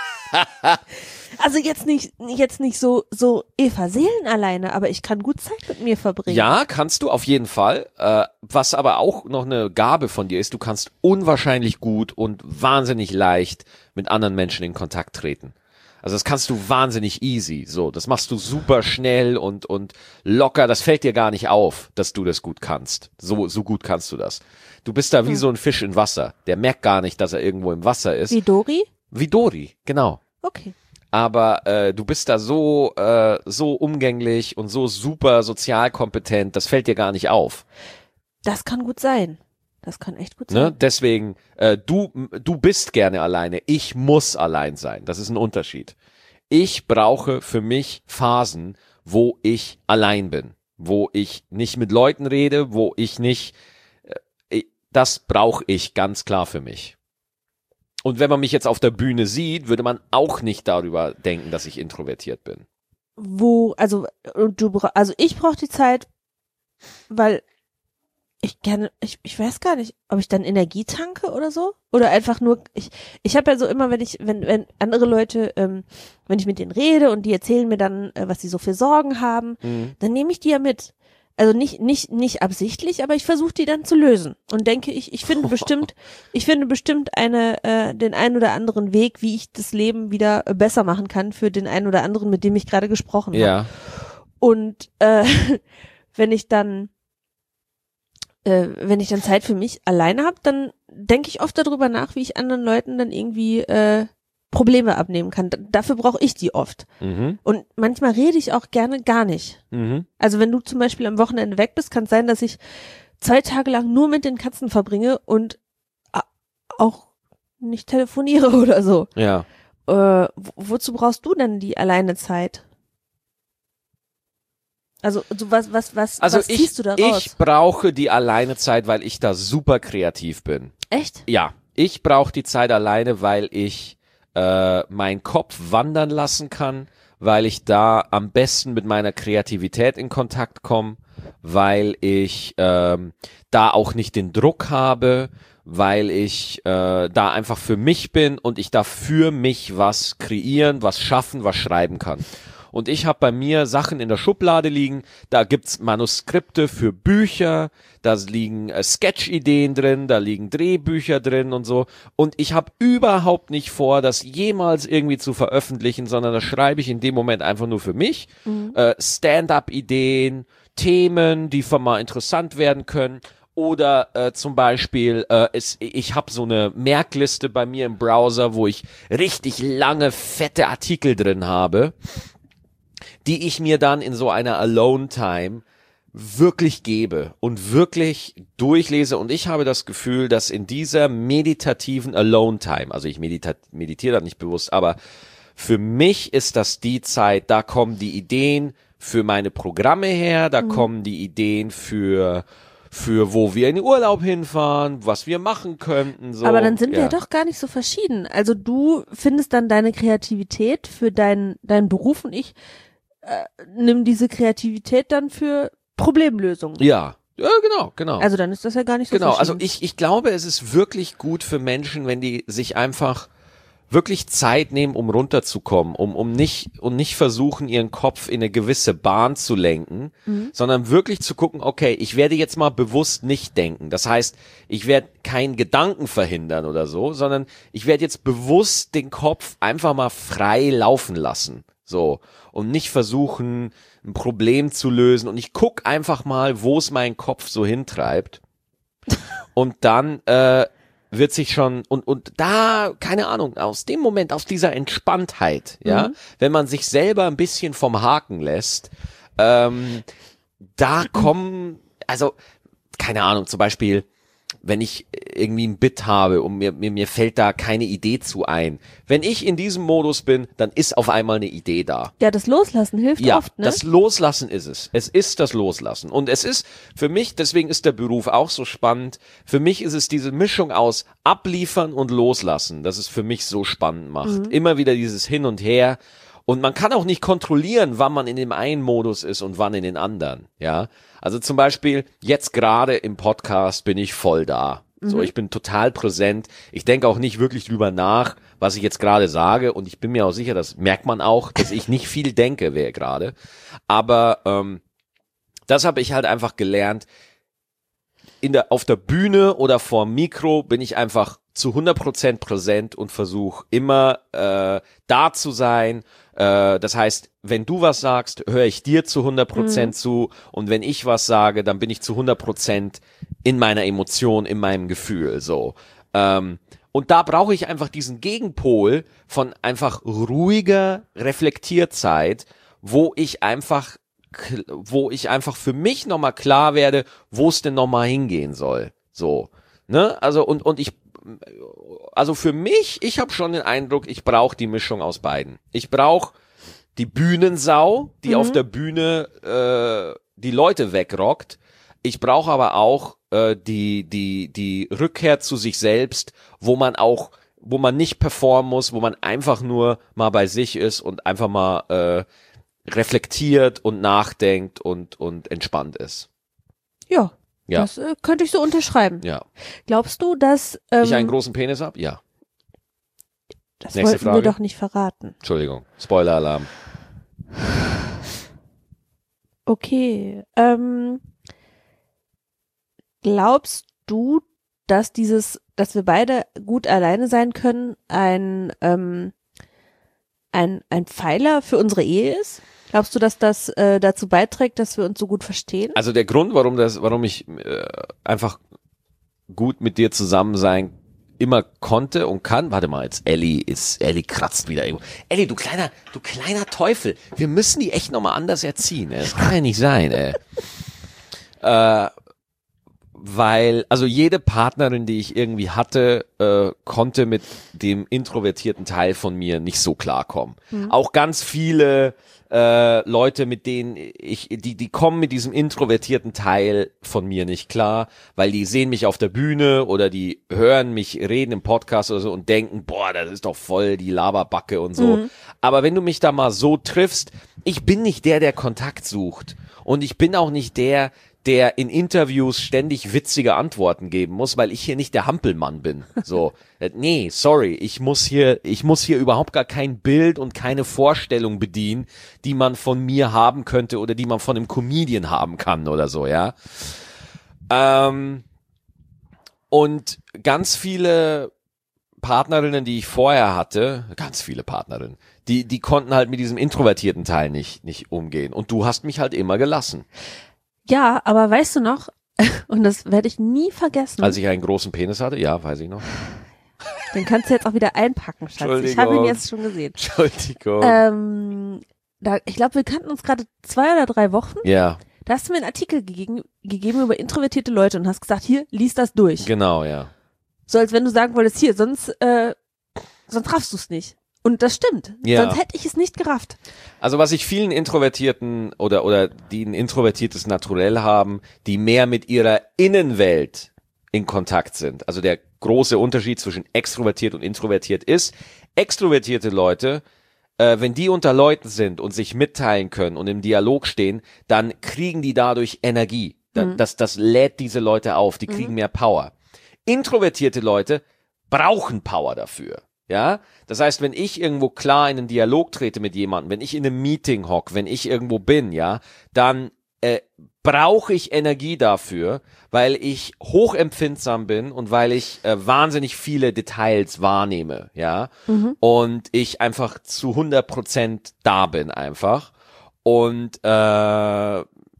Also jetzt nicht, jetzt nicht so, so Eva Seelen alleine, aber ich kann gut Zeit mit mir verbringen. Ja, kannst du auf jeden Fall. Äh, was aber auch noch eine Gabe von dir ist, du kannst unwahrscheinlich gut und wahnsinnig leicht mit anderen Menschen in Kontakt treten. Also das kannst du wahnsinnig easy, so, das machst du super schnell und und locker, das fällt dir gar nicht auf, dass du das gut kannst. So so gut kannst du das. Du bist da wie hm. so ein Fisch im Wasser, der merkt gar nicht, dass er irgendwo im Wasser ist. Wie Dori? Wie Dori, genau. Okay. Aber äh, du bist da so äh, so umgänglich und so super sozial kompetent, das fällt dir gar nicht auf. Das kann gut sein. Das kann echt gut Ne? sein. Deswegen, äh, du, du bist gerne alleine. Ich muss allein sein. Das ist ein Unterschied. Ich brauche für mich Phasen, wo ich allein bin, wo ich nicht mit Leuten rede, wo ich nicht, äh, das brauche ich ganz klar für mich. Und wenn man mich jetzt auf der Bühne sieht, würde man auch nicht darüber denken, dass ich introvertiert bin. Wo, also, du, bra- also ich brauche die Zeit, weil ich gerne, ich, ich weiß gar nicht, ob ich dann Energie tanke oder so. Oder einfach nur, ich, ich habe ja so immer, wenn ich, wenn, wenn andere Leute, ähm, wenn ich mit denen rede und die erzählen mir dann, äh, was sie so für Sorgen haben, Mhm. dann nehme ich die ja mit. Also nicht, nicht, nicht absichtlich, aber ich versuche die dann zu lösen. Und denke ich, ich finde bestimmt, ich finde bestimmt eine, äh, den einen oder anderen Weg, wie ich das Leben wieder äh, besser machen kann für den einen oder anderen, mit dem ich gerade gesprochen habe. Ja. Und äh, wenn ich dann äh, wenn ich dann Zeit für mich alleine habe, dann denke ich oft darüber nach, wie ich anderen Leuten dann irgendwie äh, Probleme abnehmen kann. D- dafür brauche ich die oft. Mhm. Und manchmal rede ich auch gerne gar nicht. Mhm. Also wenn du zum Beispiel am Wochenende weg bist, kann es sein, dass ich zwei Tage lang nur mit den Katzen verbringe und a- auch nicht telefoniere oder so. Ja. Äh, wo, wozu brauchst du denn die alleine Zeit? Also so was, was, was, Also was ich, ziehst du da raus? ich brauche die alleine Zeit, weil ich da super kreativ bin. Echt? Ja, ich brauche die Zeit alleine, weil ich äh, meinen Kopf wandern lassen kann, weil ich da am besten mit meiner Kreativität in Kontakt komme, weil ich ähm, da auch nicht den Druck habe, weil ich äh, da einfach für mich bin und ich da für mich was kreieren, was schaffen, was schreiben kann. Und ich habe bei mir Sachen in der Schublade liegen, da gibt's Manuskripte für Bücher, da liegen äh, Sketch-Ideen drin, da liegen Drehbücher drin und so. Und ich habe überhaupt nicht vor, das jemals irgendwie zu veröffentlichen, sondern das schreibe ich in dem Moment einfach nur für mich. Mhm. Äh, Stand-up-Ideen, Themen, die von mal interessant werden können. Oder äh, zum Beispiel, äh, es, ich habe so eine Merkliste bei mir im Browser, wo ich richtig lange, fette Artikel drin habe, die ich mir dann in so einer Alone-Time wirklich gebe und wirklich durchlese. Und ich habe das Gefühl, dass in dieser meditativen Alone-Time, also ich medita- meditiere da nicht bewusst, aber für mich ist das die Zeit, da kommen die Ideen für meine Programme her, da mhm. kommen die Ideen für für wo wir in den Urlaub hinfahren, was wir machen könnten. So. Aber dann sind ja. wir ja doch gar nicht so verschieden. Also du findest dann deine Kreativität für deinen deinen Beruf und ich äh, nimm diese Kreativität dann für Problemlösungen. Ja, ja, genau, genau. Also dann ist das ja gar nicht so Genau, verschieden. also ich, ich glaube, es ist wirklich gut für Menschen, wenn die sich einfach wirklich Zeit nehmen, um runterzukommen, um, um nicht, und nicht versuchen, ihren Kopf in eine gewisse Bahn zu lenken, mhm. sondern wirklich zu gucken, okay, ich werde jetzt mal bewusst nicht denken. Das heißt, ich werde keinen Gedanken verhindern oder so, sondern ich werde jetzt bewusst den Kopf einfach mal frei laufen lassen. So. Und nicht versuchen, ein Problem zu lösen. Und ich guck einfach mal, wo es mein Kopf so hintreibt. Und dann, äh, wird sich schon, und, und da, keine Ahnung, aus dem Moment, aus dieser Entspanntheit, ja, mhm. wenn man sich selber ein bisschen vom Haken lässt, ähm, da kommen, also, keine Ahnung, zum Beispiel, wenn ich irgendwie ein Bit habe und mir, mir, mir fällt da keine Idee zu ein. Wenn ich in diesem Modus bin, dann ist auf einmal eine Idee da. Ja, das Loslassen hilft ja, oft, ne? Das Loslassen ist es. Es ist das Loslassen. Und es ist für mich, deswegen ist der Beruf auch so spannend, für mich ist es diese Mischung aus Abliefern und Loslassen, das es für mich so spannend macht. Mhm. Immer wieder dieses Hin und Her. Und man kann auch nicht kontrollieren, wann man in dem einen Modus ist und wann in den anderen, ja. Also zum Beispiel, jetzt gerade im Podcast bin ich voll da. Mhm. So, ich bin total präsent. Ich denke auch nicht wirklich drüber nach, was ich jetzt gerade sage. Und ich bin mir auch sicher, das merkt man auch, dass ich nicht viel denke, wer gerade. Aber ähm, das habe ich halt einfach gelernt. In der, auf der Bühne oder vorm Mikro bin ich einfach zu hundert Prozent präsent und versuche immer äh, da zu sein. Äh, das heißt, wenn du was sagst, höre ich dir zu hundert Prozent mhm. zu, und wenn ich was sage, dann bin ich zu hundert Prozent in meiner Emotion, in meinem Gefühl. So. Ähm, und da brauche ich einfach diesen Gegenpol von einfach ruhiger Reflektierzeit, wo ich einfach wo ich einfach für mich nochmal klar werde, wo es denn nochmal hingehen soll. So, ne? Also und und ich, also für mich, ich habe schon den Eindruck, ich brauche die Mischung aus beiden. Ich brauche die Bühnensau, die mhm. auf der Bühne äh, die Leute wegrockt. Ich brauche aber auch äh, die die die Rückkehr zu sich selbst, wo man auch, wo man nicht performen muss, wo man einfach nur mal bei sich ist und einfach mal äh, reflektiert und nachdenkt und und entspannt ist. Ja, ja. das äh, könnte ich so unterschreiben. Ja. Glaubst du, dass ähm, ich einen großen Penis habe? Ja. Das Nächste wollten Frage. wir doch nicht verraten. Entschuldigung, Spoiler-Alarm. Okay. Ähm, glaubst du, dass dieses, dass wir beide gut alleine sein können, ein ähm, ein ein Pfeiler für unsere Ehe ist? Glaubst du, dass das äh, dazu beiträgt, dass wir uns so gut verstehen? Also der Grund, warum das, warum ich äh, einfach gut mit dir zusammen sein immer konnte und kann, warte mal, jetzt Ellie ist, Ellie kratzt wieder irgendwo. Ellie, du kleiner, du kleiner Teufel, wir müssen die echt nochmal anders erziehen, ey. Das kann ja nicht sein, ey. äh, weil, also jede Partnerin, die ich irgendwie hatte, äh, konnte mit dem introvertierten Teil von mir nicht so klarkommen. Mhm. Auch ganz viele äh, Leute, mit denen ich, die, die kommen mit diesem introvertierten Teil von mir nicht klar, weil die sehen mich auf der Bühne oder die hören mich reden im Podcast oder so und denken, boah, das ist doch voll die Laberbacke und so. Mhm. Aber wenn du mich da mal so triffst, ich bin nicht der, der Kontakt sucht, und ich bin auch nicht der, der in Interviews ständig witzige Antworten geben muss, weil ich hier nicht der Hampelmann bin. So, nee, sorry, ich muss hier, ich muss hier überhaupt gar kein Bild und keine Vorstellung bedienen, die man von mir haben könnte oder die man von einem Comedian haben kann oder so, ja. Ähm, und ganz viele Partnerinnen, die ich vorher hatte, ganz viele Partnerinnen, die, die konnten halt mit diesem introvertierten Teil nicht, nicht umgehen. Und du hast mich halt immer gelassen. Ja, aber weißt du noch, und das werde ich nie vergessen. Als ich einen großen Penis hatte, ja, weiß ich noch. Den kannst du jetzt auch wieder einpacken, Schatz. Ich habe ihn jetzt schon gesehen. Entschuldigung. Ähm, da, ich glaube, wir kannten uns gerade zwei oder drei Wochen. Ja. Da hast du mir einen Artikel gegeben, gegeben über introvertierte Leute und hast gesagt, hier, lies das durch. Genau, ja. So als wenn du sagen wolltest, hier, sonst, äh, sonst raffst du es nicht. Und das stimmt. Ja. Sonst hätte ich es nicht gerafft. Also was ich vielen Introvertierten oder oder die ein introvertiertes Naturell haben, die mehr mit ihrer Innenwelt in Kontakt sind. Also der große Unterschied zwischen extrovertiert und introvertiert ist, extrovertierte Leute, äh, wenn die unter Leuten sind und sich mitteilen können und im Dialog stehen, dann kriegen die dadurch Energie. Da, Mhm. das, das lädt diese Leute auf, die kriegen Mhm. mehr Power. Introvertierte Leute brauchen Power dafür. Ja, das heißt, wenn ich irgendwo klar in einen Dialog trete mit jemandem, wenn ich in einem Meeting hock, wenn ich irgendwo bin, ja, dann äh, brauche ich Energie dafür, weil ich hochempfindsam bin und weil ich äh, wahnsinnig viele Details wahrnehme, ja, Mhm. und ich einfach zu hundert Prozent da bin einfach und äh,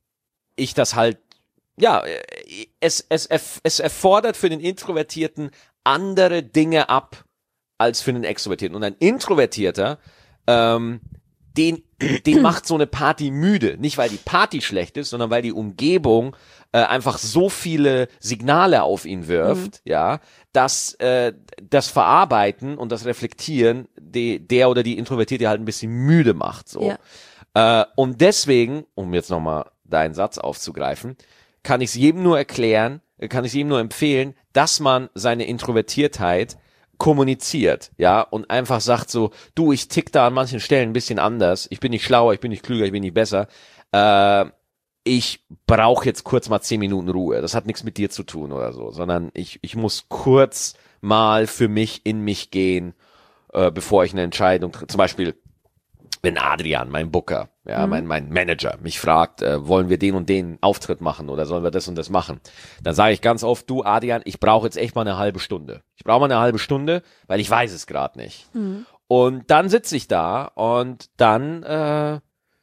ich das halt, ja, es, es, es erfordert für den Introvertierten andere Dinge ab, als für einen Extrovertierten. Und ein Introvertierter, ähm, den, den macht so eine Party müde. Nicht, weil die Party schlecht ist, sondern weil die Umgebung äh, einfach so viele Signale auf ihn wirft, mhm. ja, dass äh, das Verarbeiten und das Reflektieren die, der oder die Introvertierte halt ein bisschen müde macht. So. Ja. Äh, und deswegen, um jetzt nochmal deinen Satz aufzugreifen, kann ich es jedem nur erklären, kann ich es jedem nur empfehlen, dass man seine Introvertiertheit kommuniziert, ja, und einfach sagt so, du, ich tick da an manchen Stellen ein bisschen anders, ich bin nicht schlauer, ich bin nicht klüger, ich bin nicht besser, äh, ich brauche jetzt kurz mal zehn Minuten Ruhe, das hat nichts mit dir zu tun oder so, sondern ich ich muss kurz mal für mich in mich gehen, äh, bevor ich eine Entscheidung treffe. Zum Beispiel, wenn Adrian, mein Booker, ja, mhm. mein mein Manager, mich fragt, äh, wollen wir den und den Auftritt machen oder sollen wir das und das machen? Dann sage ich ganz oft, du Adrian, ich brauche jetzt echt mal eine halbe Stunde. Ich brauche mal eine halbe Stunde, weil ich weiß es gerade nicht. Mhm. Und dann sitze ich da und dann, äh,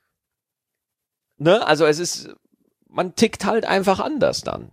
ne, also es ist, man tickt halt einfach anders dann.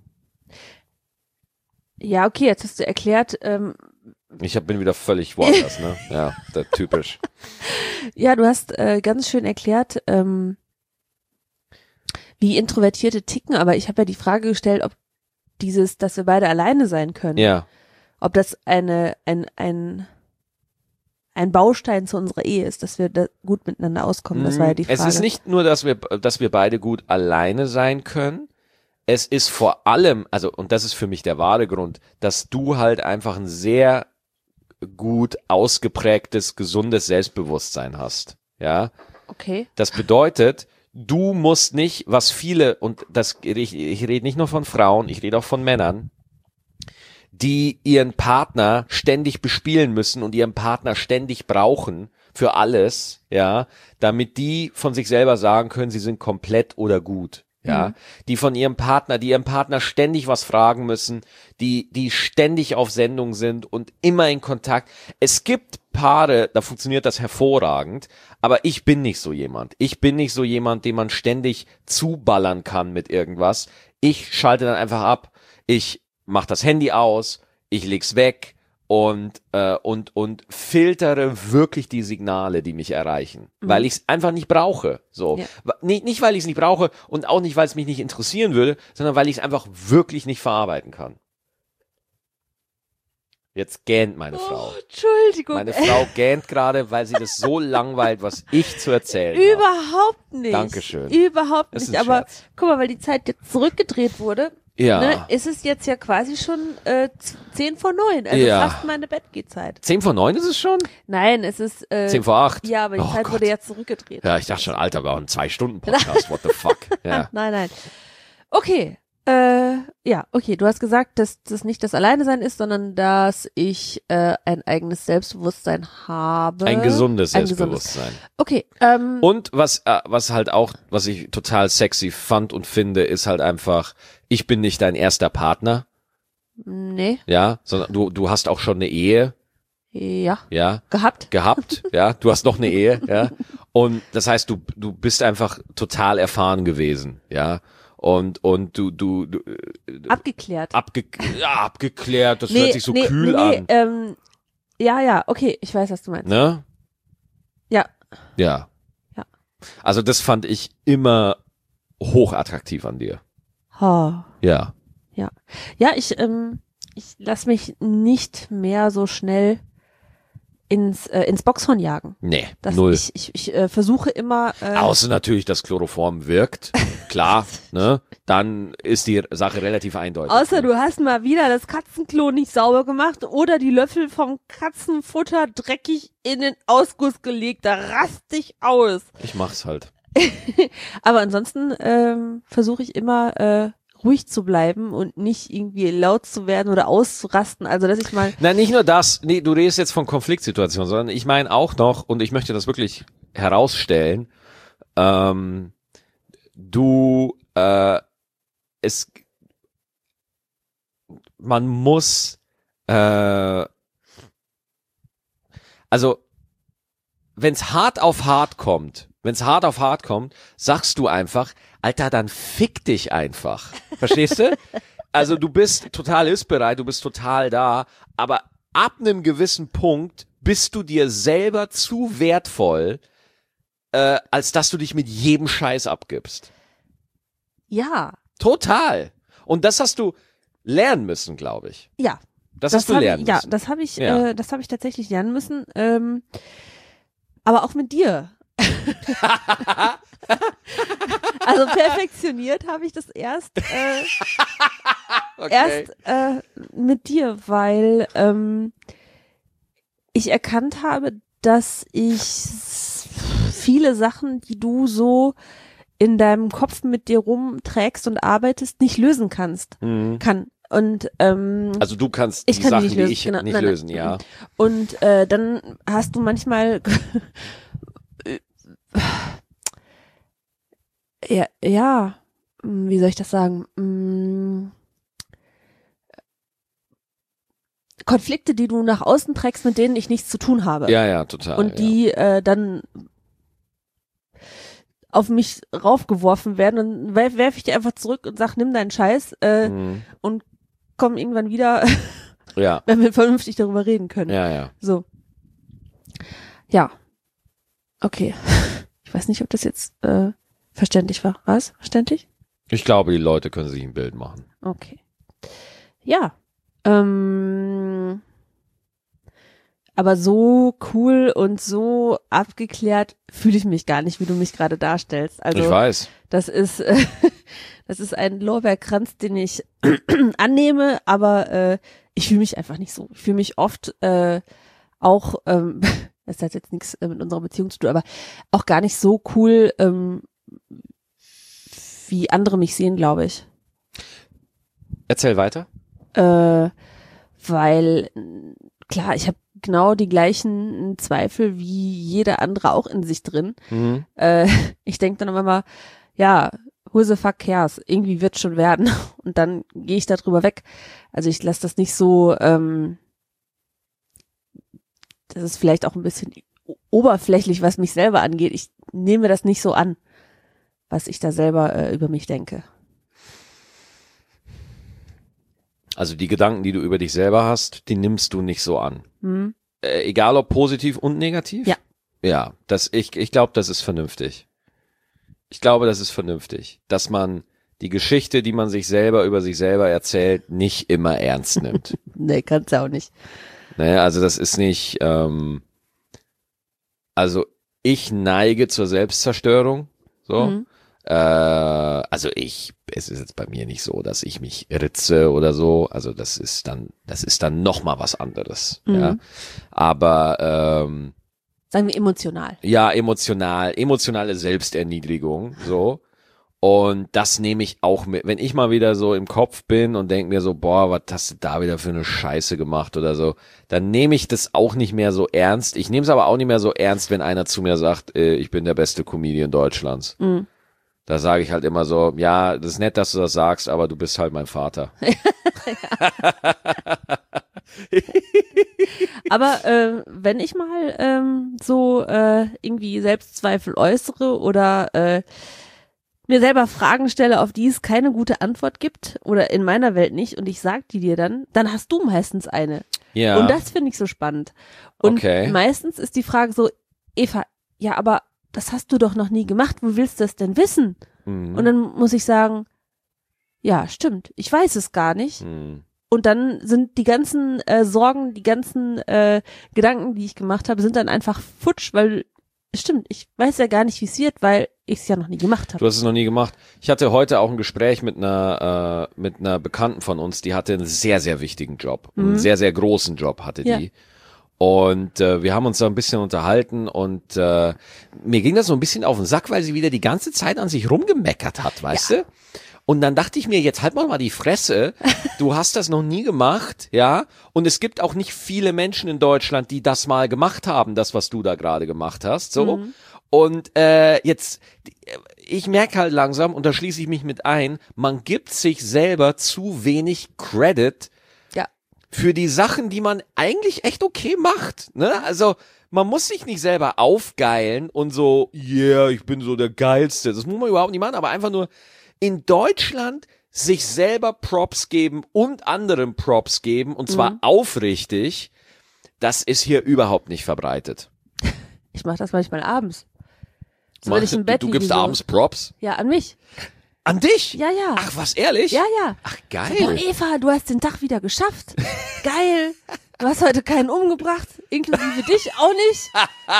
Ja, okay, jetzt hast du erklärt, ähm, ich hab, bin wieder völlig woanders, ne? Ja, der, typisch. Ja, du hast äh, ganz schön erklärt, ähm, wie Introvertierte ticken, aber ich habe ja die Frage gestellt, ob dieses, dass wir beide alleine sein können, ja. ob das eine ein ein ein Baustein zu unserer Ehe ist, dass wir da gut miteinander auskommen. Das war ja die Frage. Es ist nicht nur, dass wir, dass wir beide gut alleine sein können. Es ist vor allem, also, und das ist für mich der wahre Grund, dass du halt einfach ein sehr gut ausgeprägtes, gesundes Selbstbewusstsein hast. Ja. Okay. Das bedeutet, du musst nicht, was viele, und das, ich, ich rede nicht nur von Frauen, ich rede auch von Männern, die ihren Partner ständig bespielen müssen und ihren Partner ständig brauchen für alles, ja, damit die von sich selber sagen können, sie sind komplett oder gut. Ja, mhm. die von ihrem Partner, die ihrem Partner ständig was fragen müssen, die, die ständig auf Sendung sind und immer in Kontakt. Es gibt Paare, da funktioniert das hervorragend, aber ich bin nicht so jemand. Ich bin nicht so jemand, den man ständig zuballern kann mit irgendwas. Ich schalte dann einfach ab. Ich mach das Handy aus, ich leg's weg und äh, und und filtere wirklich die Signale, die mich erreichen, mhm. weil ich es einfach nicht brauche. So ja. nicht nicht weil ich es nicht brauche und auch nicht, weil es mich nicht interessieren würde, sondern weil ich es einfach wirklich nicht verarbeiten kann. Jetzt gähnt meine oh, Frau. Entschuldigung. Meine Frau gähnt gerade, weil sie das so langweilt, was ich zu erzählen habe. Überhaupt nicht. Dankeschön. Überhaupt nicht. Aber guck mal, weil die Zeit jetzt zurückgedreht wurde. Ja. Ne, ist es jetzt ja quasi schon äh, zehn vor neun, also ja. fast meine Bettgehzeit. Zehn vor neun ist es schon? Nein, es ist äh, zehn vor acht. Ja, aber die oh Zeit Gott. wurde jetzt zurückgedreht. Ja, ich dachte schon, Alter, wir haben einen Zwei-Stunden-Podcast, what the fuck. Ja. Nein, nein. Okay, äh, ja, okay, du hast gesagt, dass das nicht das Alleine-Sein ist, sondern dass ich äh, ein eigenes Selbstbewusstsein habe. Ein gesundes ein Selbstbewusstsein. Gesundes. Okay. Ähm, Und was, äh, was halt auch, was ich total sexy fand und finde, ist halt einfach, ich bin nicht dein erster Partner. Nee. Ja, sondern du, du hast auch schon eine Ehe. Ja. Ja. Gehabt. Gehabt, ja. Du hast noch eine Ehe, ja. Und das heißt, du, du bist einfach total erfahren gewesen, ja. Und, und du, du, du abgeklärt. Abge, ja, abgeklärt, das nee, hört sich so nee, kühl nee, an. Ähm, ja, ja, okay, ich weiß, was du meinst. Ne? Ja. Ja. Ja. Also das fand ich immer hochattraktiv an dir. Oh. Ja. Ja. Ja, ich, ähm, ich lass mich nicht mehr so schnell ins äh, ins Boxhorn jagen. Nee, Das null. Ich, ich, ich äh, versuche immer. Äh, Außer natürlich, dass Chloroform wirkt. Klar, ne? Dann ist die Sache relativ eindeutig. Außer du hast mal wieder das Katzenklo nicht sauber gemacht oder die Löffel vom Katzenfutter dreckig in den Ausguss gelegt. Da rast dich aus. Ich mach's halt. Aber ansonsten ähm, versuche ich immer äh, ruhig zu bleiben und nicht irgendwie laut zu werden oder auszurasten. Also dass ich mal. Nein, nicht nur das. Nee, du redest jetzt von Konfliktsituationen, sondern ich meine auch noch, und ich möchte das wirklich herausstellen, ähm, du, äh, es, man muss, äh, also, wenn's hart auf hart kommt, wenn's hart auf hart kommt, sagst du einfach, Alter, dann fick dich einfach. Verstehst du? Also du bist total hilfsbereit, du bist total da, aber ab einem gewissen Punkt bist du dir selber zu wertvoll, äh, als dass du dich mit jedem Scheiß abgibst. Ja. Total. Und das hast du lernen müssen, glaube ich. Ja. Das, Das hast du hab lernen ich, ja, müssen. das habe ich, Ja. äh, das habe ich tatsächlich lernen müssen. Ähm, aber auch mit dir. Also perfektioniert habe ich das erst, äh, Okay. erst äh, mit dir, weil ähm, ich erkannt habe, dass ich viele Sachen, die du so in deinem Kopf mit dir rumträgst und arbeitest, nicht lösen kannst. Mhm. Kann. Und ähm, Also du kannst ich die kann die Sachen, nicht die lösen, ich genau, nicht nein, nein. lösen, ja. Und äh, dann hast du manchmal ja, ja, wie soll ich das sagen? Mm, Konflikte, die du nach außen trägst, mit denen ich nichts zu tun habe. Ja, ja, total. Und die äh, dann auf mich raufgeworfen werden und werf, werf ich dir einfach zurück und sag, nimm deinen Scheiß äh, ja. Mhm. und komm irgendwann wieder, Ja, wenn wir vernünftig darüber reden können. ja, ja. So. Ja. Okay. Ich weiß nicht, ob das jetzt äh, verständlich war. Was? Verständlich? Ich glaube, die Leute können sich ein Bild machen. Okay. Ja. Ähm, aber so cool und so abgeklärt fühle ich mich gar nicht, wie du mich gerade darstellst. Also Ich weiß. das ist äh, das ist ein Lorbeerkranz, den ich annehme, aber äh, ich fühle mich einfach nicht so. Ich fühle mich oft äh, auch, ähm, das hat jetzt nichts äh, mit unserer Beziehung zu tun, aber auch gar nicht so cool, ähm, wie andere mich sehen, glaube ich. Erzähl weiter. Äh, weil, klar, ich habe genau die gleichen Zweifel wie jeder andere auch in sich drin. Mhm. Äh, ich denke dann immer mal, ja, who the fuck cares? Irgendwie wird schon werden. Und dann gehe ich da drüber weg. Also ich lasse das nicht so, ähm, das ist vielleicht auch ein bisschen oberflächlich, was mich selber angeht. Ich nehme das nicht so an, was ich da selber äh, über mich denke. Also die Gedanken, die du über dich selber hast, die nimmst du nicht so an. Hm? Äh, egal ob positiv und negativ? Ja. Ja, das, ich, ich glaube, das ist vernünftig. Ich glaube, das ist vernünftig, dass man die Geschichte, die man sich selber über sich selber erzählt, nicht immer ernst nimmt. Nee, kannst du auch nicht. Naja, also das ist nicht, ähm, also ich neige zur Selbstzerstörung, so. Mhm. Äh, also ich, es ist jetzt bei mir nicht so, dass ich mich ritze oder so, also das ist dann, das ist dann noch mal was anderes, Mhm. ja. Aber, ähm, Sagen wir emotional. ja, emotional, emotionale Selbsterniedrigung, so. Und das nehme ich auch mit. Wenn ich mal wieder so im Kopf bin und denke mir so, boah, was hast du da wieder für eine Scheiße gemacht oder so, dann nehme ich das auch nicht mehr so ernst. Ich nehme es aber auch nicht mehr so ernst, wenn einer zu mir sagt, äh, ich bin der beste Comedian Deutschlands. Mhm. Da sage ich halt immer so, ja, das ist nett, dass du das sagst, aber du bist halt mein Vater. Aber äh, wenn ich mal ähm, so äh, irgendwie Selbstzweifel äußere oder äh, mir selber Fragen stelle, auf die es keine gute Antwort gibt oder in meiner Welt nicht und ich sag die dir dann, dann hast du meistens eine. Ja. Und das finde ich so spannend. Und Okay. meistens ist die Frage so, Eva, ja, aber das hast du doch noch nie gemacht, wo willst du das denn wissen? Mhm. Und dann muss ich sagen, ja, stimmt, ich weiß es gar nicht. Mhm. Und dann sind die ganzen äh, Sorgen, die ganzen äh, Gedanken, die ich gemacht habe, sind dann einfach futsch, weil, stimmt, ich weiß ja gar nicht, wie es wird, weil ich es ja noch nie gemacht habe. Du hast es noch nie gemacht. Ich hatte heute auch ein Gespräch mit einer äh, mit einer Bekannten von uns, die hatte einen sehr, sehr wichtigen Job. Mhm. Einen sehr, sehr großen Job hatte die. Ja. Und äh, wir haben uns da ein bisschen unterhalten und äh, mir ging das so ein bisschen auf den Sack, weil sie wieder die ganze Zeit an sich rumgemeckert hat, weißt ja. du? Und dann dachte ich mir, jetzt halt mal mal die Fresse, du hast das noch nie gemacht, ja, und es gibt auch nicht viele Menschen in Deutschland, die das mal gemacht haben, das, was du da gerade gemacht hast, so. Mhm. Und äh, jetzt, ich merke halt langsam, und da schließe ich mich mit ein, man gibt sich selber zu wenig Credit ja. für die Sachen, die man eigentlich echt okay macht, ne, also man muss sich nicht selber aufgeilen und so, yeah, ich bin so der Geilste, das muss man überhaupt nicht machen, aber einfach nur in Deutschland sich selber Props geben und anderen Props geben, und zwar mhm. aufrichtig, das ist hier überhaupt nicht verbreitet. Ich mache das manchmal abends. So, Mach, wenn ich im Bett du, du gibst so. abends Props? Ja, an mich. An dich? Ja, ja. Ach, was, ehrlich? Ja, ja. Ach, geil. Boah, Eva, du hast den Tag wieder geschafft. Geil. Du hast heute keinen umgebracht, inklusive dich auch nicht.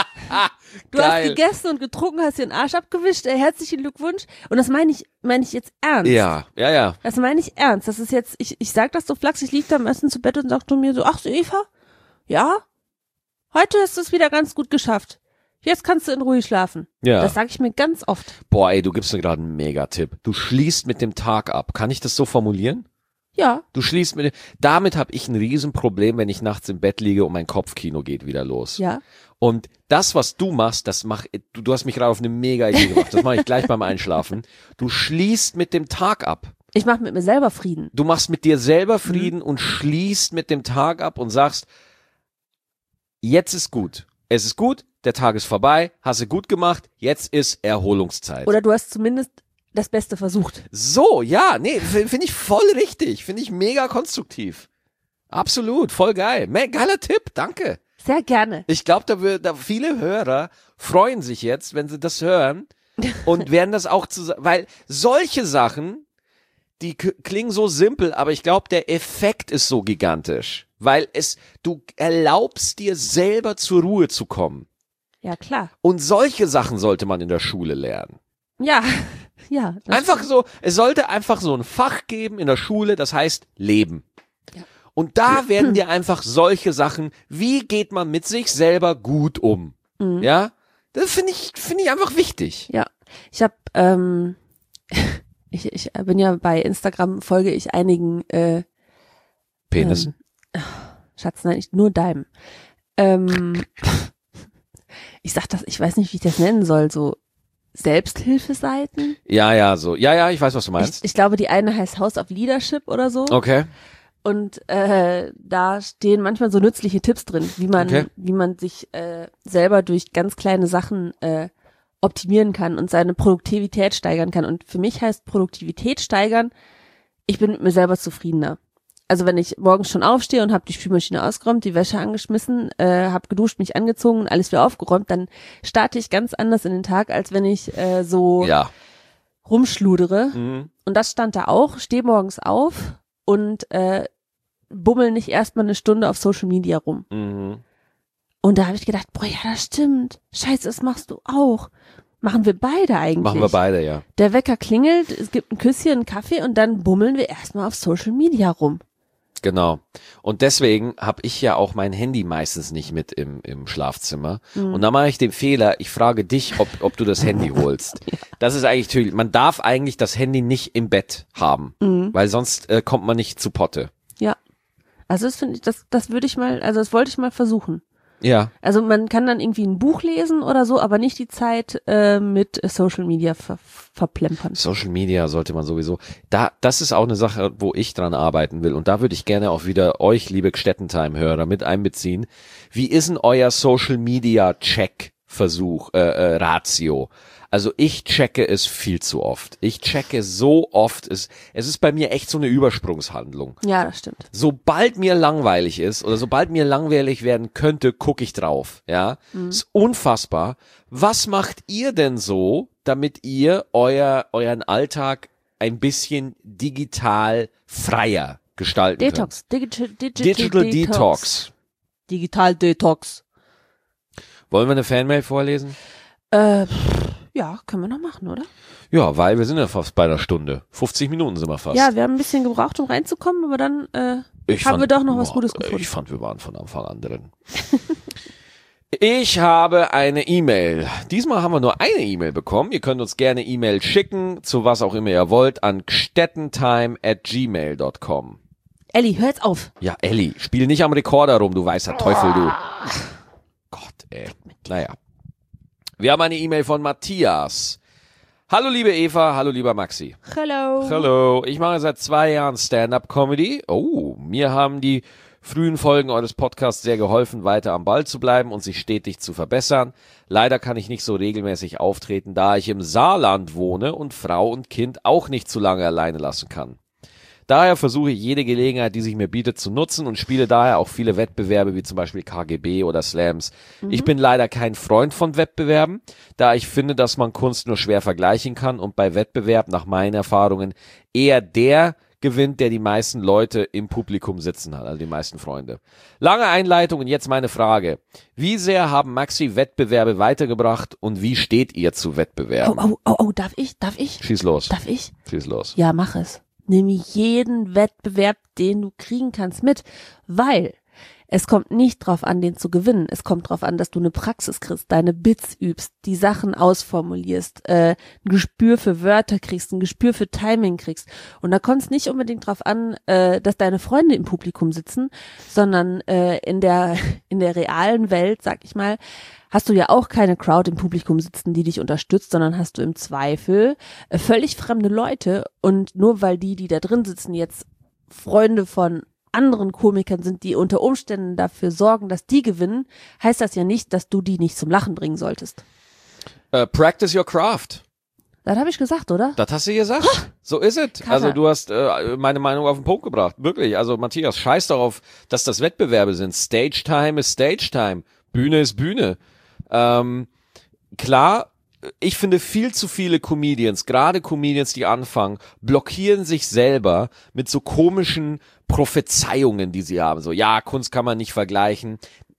Du Geil. hast gegessen und getrunken, hast dir den Arsch abgewischt. Äh, herzlichen Glückwunsch. Und das meine ich, meine ich jetzt ernst. Ja, ja, ja. Das meine ich ernst. Das ist jetzt, ich, ich sag das so flachs, ich lieg da am Essen zu Bett und sag zu mir so, ach so, Eva, ja, heute hast du es wieder ganz gut geschafft. Jetzt kannst du in Ruhe schlafen. Ja. Das sage ich mir ganz oft. Boah, ey, du gibst mir gerade einen Megatipp. Du schließt mit dem Tag ab. Kann ich das so formulieren? Ja. Du schließt mit dem, damit habe ich ein Riesenproblem, wenn ich nachts im Bett liege und mein Kopfkino geht wieder los. Ja. Und das, was du machst, das mach, du, du hast mich gerade auf eine mega Idee gemacht. Das mache ich gleich beim Einschlafen. Du schließt mit dem Tag ab. Ich mache mit mir selber Frieden. Du machst mit dir selber Frieden mhm. und schließt mit dem Tag ab und sagst, jetzt ist gut. Es ist gut, der Tag ist vorbei, hast du gut gemacht, jetzt ist Erholungszeit. Oder du hast zumindest das Beste versucht. So, ja, nee, finde ich voll richtig. Finde ich mega konstruktiv. Absolut, voll geil. Me- geiler Tipp, danke. Sehr gerne. Ich glaube, da, wird, da viele Hörer freuen sich jetzt, wenn sie das hören und werden das auch zu, weil solche Sachen, die k- klingen so simpel, aber ich glaube, der Effekt ist so gigantisch, weil es, du erlaubst dir selber zur Ruhe zu kommen. Ja, klar. Und solche Sachen sollte man in der Schule lernen. Ja, ja. Einfach so, es sollte einfach so ein Fach geben in der Schule, das heißt Leben. Ja. Und da werden dir einfach solche Sachen, wie geht man mit sich selber gut um? Mhm. Ja, das finde ich, finde ich einfach wichtig. Ja, ich habe, ähm, ich, ich bin ja bei Instagram, folge ich einigen äh, Penissen. Ähm, Schatz, nein, ich, nur deinem. Ähm, ich sag das, ich weiß nicht, wie ich das nennen soll, so Selbsthilfeseiten. Ja, ja, so. Ja, ja, ich weiß, was du meinst. Ich, ich glaube, die eine heißt House of Leadership oder so. Okay. Und äh, da stehen manchmal so nützliche Tipps drin, wie man, okay. wie man sich äh, selber durch ganz kleine Sachen äh, optimieren kann und seine Produktivität steigern kann. Und für mich heißt Produktivität steigern, ich bin mit mir selber zufriedener. Also wenn ich morgens schon aufstehe und habe die Spülmaschine ausgeräumt, die Wäsche angeschmissen, äh, habe geduscht, mich angezogen und alles wieder aufgeräumt, dann starte ich ganz anders in den Tag, als wenn ich äh, so ja. rumschludere. Mhm. Und das stand da auch, stehe morgens auf und äh, bummel nicht erstmal eine Stunde auf Social Media rum. Mhm. Und da habe ich gedacht, boah, ja, das stimmt. Scheiße, das machst du auch. Machen wir beide eigentlich. Machen wir beide, ja. Der Wecker klingelt, es gibt ein Küsschen, einen Kaffee und dann bummeln wir erstmal auf Social Media rum. Genau. Und deswegen habe ich ja auch mein Handy meistens nicht mit im, im Schlafzimmer. Mhm. Und da mache ich den Fehler, ich frage dich, ob, ob du das Handy holst. Ja. Das ist eigentlich natürlich, man darf eigentlich das Handy nicht im Bett haben, mhm. weil sonst äh, kommt man nicht zu Potte. Ja. Also das finde ich, das, das würde ich mal, also das wollte ich mal versuchen. Ja. Also man kann dann irgendwie ein Buch lesen oder so, aber nicht die Zeit äh, mit Social Media ver verplempern. Social Media sollte man sowieso. Da, das ist auch eine Sache, wo ich dran arbeiten will. Und da würde ich gerne auch wieder euch, liebe Gstettentime-Hörer, mit einbeziehen. Wie ist denn euer Social Media Check-Versuch, äh, äh, Ratio? Also ich checke es viel zu oft. Ich checke so oft, es, es ist bei mir echt so eine Übersprungshandlung. Ja, das stimmt. Sobald mir langweilig ist oder sobald mir langweilig werden könnte, gucke ich drauf. Ja, mhm. Ist unfassbar. Was macht ihr denn so, damit ihr euer euren Alltag ein bisschen digital freier gestalten Detox. können. Digital, Digital, Digital Detox. Detox. Digital Detox. Wollen wir eine Fanmail vorlesen? Äh, ja, können wir noch machen, oder? Ja, weil wir sind ja fast bei einer Stunde. fünfzig Minuten sind wir fast. Ja, wir haben ein bisschen gebraucht, um reinzukommen, aber dann äh, Ich haben fand, wir doch noch was boah, Gutes gefunden. Ich fand, wir waren von Anfang an drin. Ich habe eine E-Mail. Diesmal haben wir nur eine E-Mail bekommen. Ihr könnt uns gerne E-Mail schicken, zu was auch immer ihr wollt, an gstettentime at gmail dot com. Elli, hör jetzt auf. Ja, Elli, spiel nicht am Rekorder rum, du weißer Teufel, du. Gott, ey. Naja. Wir haben eine E-Mail von Matthias. Hallo liebe Eva, hallo lieber Maxi. Hello. Hallo, ich mache seit zwei Jahren Stand-Up-Comedy. Oh, mir haben die frühen Folgen eures Podcasts sehr geholfen, weiter am Ball zu bleiben und sich stetig zu verbessern. Leider kann ich nicht so regelmäßig auftreten, da ich im Saarland wohne und Frau und Kind auch nicht zu lange alleine lassen kann. Daher versuche ich jede Gelegenheit, die sich mir bietet, zu nutzen und spiele daher auch viele Wettbewerbe wie zum Beispiel K G B oder Slams. Mhm. Ich bin leider kein Freund von Wettbewerben, da ich finde, dass man Kunst nur schwer vergleichen kann und bei Wettbewerb nach meinen Erfahrungen eher der gewinnt, der die meisten Leute im Publikum sitzen hat, also die meisten Freunde. Lange Einleitung und jetzt meine Frage. Wie sehr haben Maxi Wettbewerbe weitergebracht und wie steht ihr zu Wettbewerben? Oh, oh, oh, oh, darf ich? Darf ich? Schieß los. Darf ich? Schieß los. Ja, mach es. Nimm jeden Wettbewerb, den du kriegen kannst, mit, weil es kommt nicht drauf an, den zu gewinnen. Es kommt drauf an, dass du eine Praxis kriegst, deine Bits übst, die Sachen ausformulierst, äh, ein Gespür für Wörter kriegst, ein Gespür für Timing kriegst. Und da kommt es nicht unbedingt drauf an, äh, dass deine Freunde im Publikum sitzen, sondern äh, in der in der realen Welt, sag ich mal, hast du ja auch keine Crowd im Publikum sitzen, die dich unterstützt, sondern hast du im Zweifel äh, völlig fremde Leute. Und nur weil die, die da drin sitzen, jetzt Freunde von anderen Komikern sind, die unter Umständen dafür sorgen, dass die gewinnen, heißt das ja nicht, dass du die nicht zum Lachen bringen solltest. Uh, practice your craft. Das habe ich gesagt, oder? Das hast du gesagt. Ha! So ist es. Also du hast äh, meine Meinung auf den Punkt gebracht. Wirklich. Also Matthias, scheiß darauf, dass das Wettbewerbe sind. Stage Time ist Stage Time. Bühne ist Bühne. Ähm, klar, ich finde viel zu viele Comedians, gerade Comedians, die anfangen, blockieren sich selber mit so komischen Prophezeiungen, die sie haben. So, ja, Kunst kann man nicht vergleichen.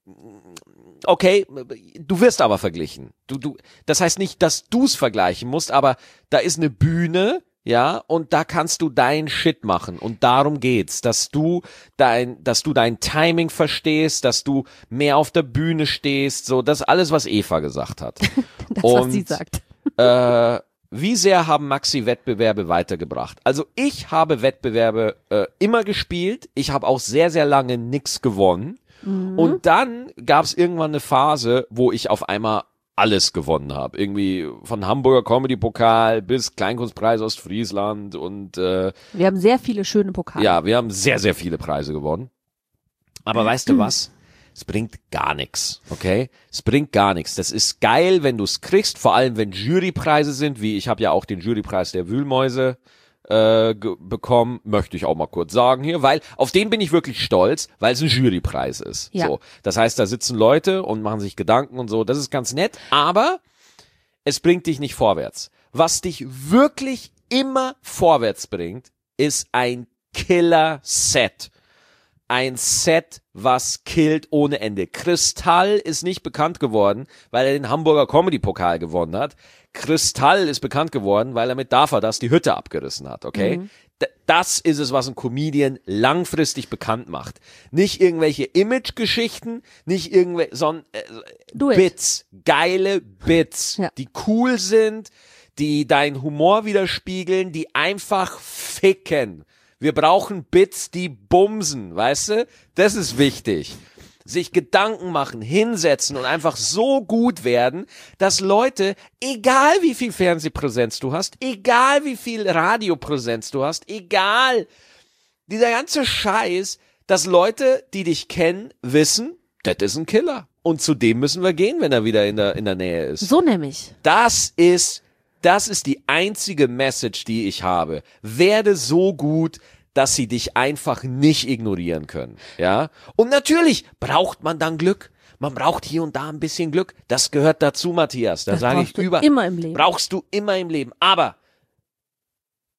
Okay, du wirst aber verglichen. Du, du, das heißt nicht, dass du es vergleichen musst, aber da ist eine Bühne, ja, und da kannst du dein Shit machen und darum geht's, dass du dein, dass du dein Timing verstehst, dass du mehr auf der Bühne stehst, so, das ist alles, was Eva gesagt hat. Das, und, was sie sagt. Äh, wie sehr haben Maxi Wettbewerbe weitergebracht? Also ich habe Wettbewerbe äh, immer gespielt, ich habe auch sehr, sehr lange nix gewonnen mhm. und dann gab's irgendwann eine Phase, wo ich auf einmal alles gewonnen habe. Irgendwie von Hamburger Comedy-Pokal bis Kleinkunstpreis Ostfriesland und äh, wir haben sehr viele schöne Pokale. Ja, wir haben sehr, sehr viele Preise gewonnen. Aber weißt du was? Es bringt gar nichts, okay? Es bringt gar nichts. Das ist geil, wenn du es kriegst, vor allem wenn Jurypreise sind, wie ich habe ja auch den Jurypreis der Wühlmäuse äh, bekommen, möchte ich auch mal kurz sagen hier, weil auf den bin ich wirklich stolz, weil es ein Jurypreis ist. Ja. So, das heißt, da sitzen Leute und machen sich Gedanken und so, das ist ganz nett, aber es bringt dich nicht vorwärts. Was dich wirklich immer vorwärts bringt, ist ein Killer-Set. Ein Set, was killt ohne Ende. Kristall ist nicht bekannt geworden, weil er den Hamburger Comedy-Pokal gewonnen hat. Kristall ist bekannt geworden, weil er mit Darf das die Hütte abgerissen hat, okay? Mhm. D- das ist es, was ein Comedian langfristig bekannt macht. Nicht irgendwelche Image-Geschichten, nicht irgendwelche, sondern äh, Bits, geile Bits, ja. die cool sind, die deinen Humor widerspiegeln, die einfach ficken. Wir brauchen Bits, die bumsen, weißt du? Das ist wichtig. Sich Gedanken machen, hinsetzen und einfach so gut werden, dass Leute, egal wie viel Fernsehpräsenz du hast, egal wie viel Radiopräsenz du hast, egal, dieser ganze Scheiß, dass Leute, die dich kennen, wissen, das ist ein Killer. Und zu dem müssen wir gehen, wenn er wieder in der, in der Nähe ist. So nämlich. Das ist Das ist die einzige Message, die ich habe. Werde so gut, dass sie dich einfach nicht ignorieren können. Ja? Und natürlich braucht man dann Glück. Man braucht hier und da ein bisschen Glück. Das gehört dazu, Matthias. Da sage ich über. Immer im Leben. Brauchst du immer im Leben. Aber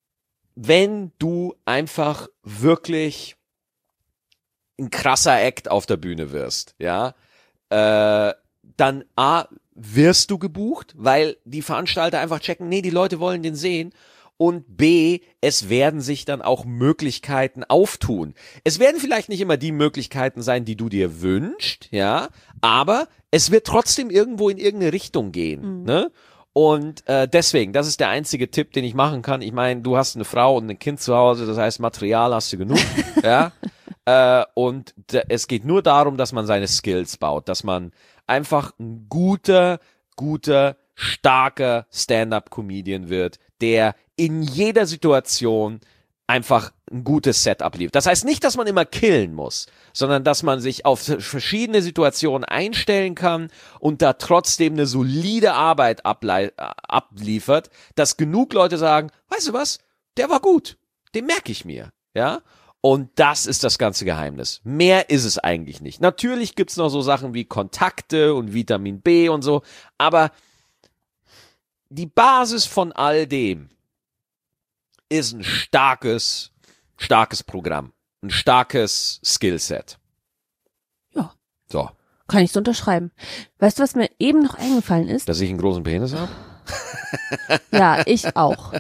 wenn du einfach wirklich ein krasser Act auf der Bühne wirst, ja, äh, dann A, wirst du gebucht, weil die Veranstalter einfach checken, nee, die Leute wollen den sehen. Und B, es werden sich dann auch Möglichkeiten auftun. Es werden vielleicht nicht immer die Möglichkeiten sein, die du dir wünschst, ja, aber es wird trotzdem irgendwo in irgendeine Richtung gehen, mhm. ne? Und äh, deswegen, das ist der einzige Tipp, den ich machen kann. Ich meine, du hast eine Frau und ein Kind zu Hause, das heißt, Material hast du genug, ja. Äh, und d- es geht nur darum, dass man seine Skills baut, dass man einfach ein guter, guter, starker Stand-up-Comedian wird, der in jeder Situation einfach ein gutes Setup liefert. Das heißt nicht, dass man immer killen muss, sondern dass man sich auf verschiedene Situationen einstellen kann und da trotzdem eine solide Arbeit ablei- abliefert, dass genug Leute sagen, weißt du was, der war gut, den merke ich mir, ja. Und das ist das ganze Geheimnis. Mehr ist es eigentlich nicht. Natürlich gibt's noch so Sachen wie Kontakte und Vitamin B und so, aber die Basis von all dem ist ein starkes, starkes Programm, ein starkes Skillset. Ja. So. Kann ich so unterschreiben. Weißt du, was mir eben noch eingefallen ist? Dass ich einen großen Penis habe? Ja, ich auch.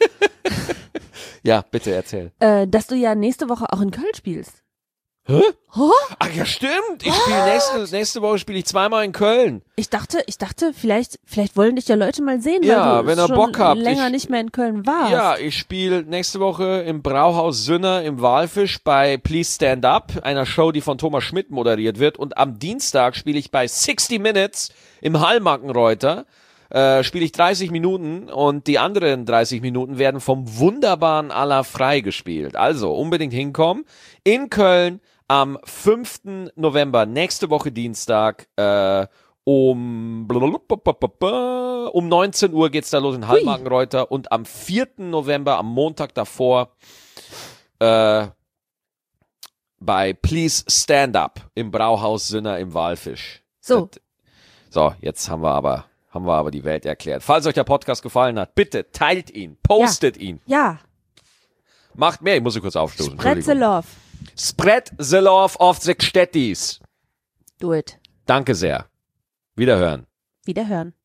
Ja, bitte erzähl. Äh, dass du ja nächste Woche auch in Köln spielst. Hä? Oh? Ach ja, stimmt. Ich spiele nächste, nächste Woche spiele ich zweimal in Köln. Ich dachte, ich dachte, vielleicht, vielleicht wollen dich ja Leute mal sehen, Ja, weil du wenn ihr schon Bock habt. länger Ich- nicht mehr in Köln warst. Ja, ich spiele nächste Woche im Brauhaus Sünner im Walfisch bei Please Stand Up, einer Show, die von Thomas Schmidt moderiert wird. Und am Dienstag spiele ich bei sixty Minutes im Hallmarkenreuter. Äh, spiele ich dreißig Minuten und die anderen dreißig Minuten werden vom wunderbaren Alla Frei gespielt. Also unbedingt hinkommen. In Köln am fünften November, nächste Woche Dienstag, äh, um, um neunzehn Uhr geht's da los in Hallmarkenreuter und am vierten November, am Montag davor, äh, bei Please Stand Up im Brauhaus Sünner im Walfisch. So. Das, so, jetzt haben wir aber haben wir aber die Welt erklärt. Falls euch der Podcast gefallen hat, bitte teilt ihn, postet Ja. ihn, Ja, macht mehr. Ich muss sie kurz aufstoßen. spread the Entschuldigung. love. Spread the love of the Stettis. Do it. Danke sehr. Wiederhören. Wiederhören.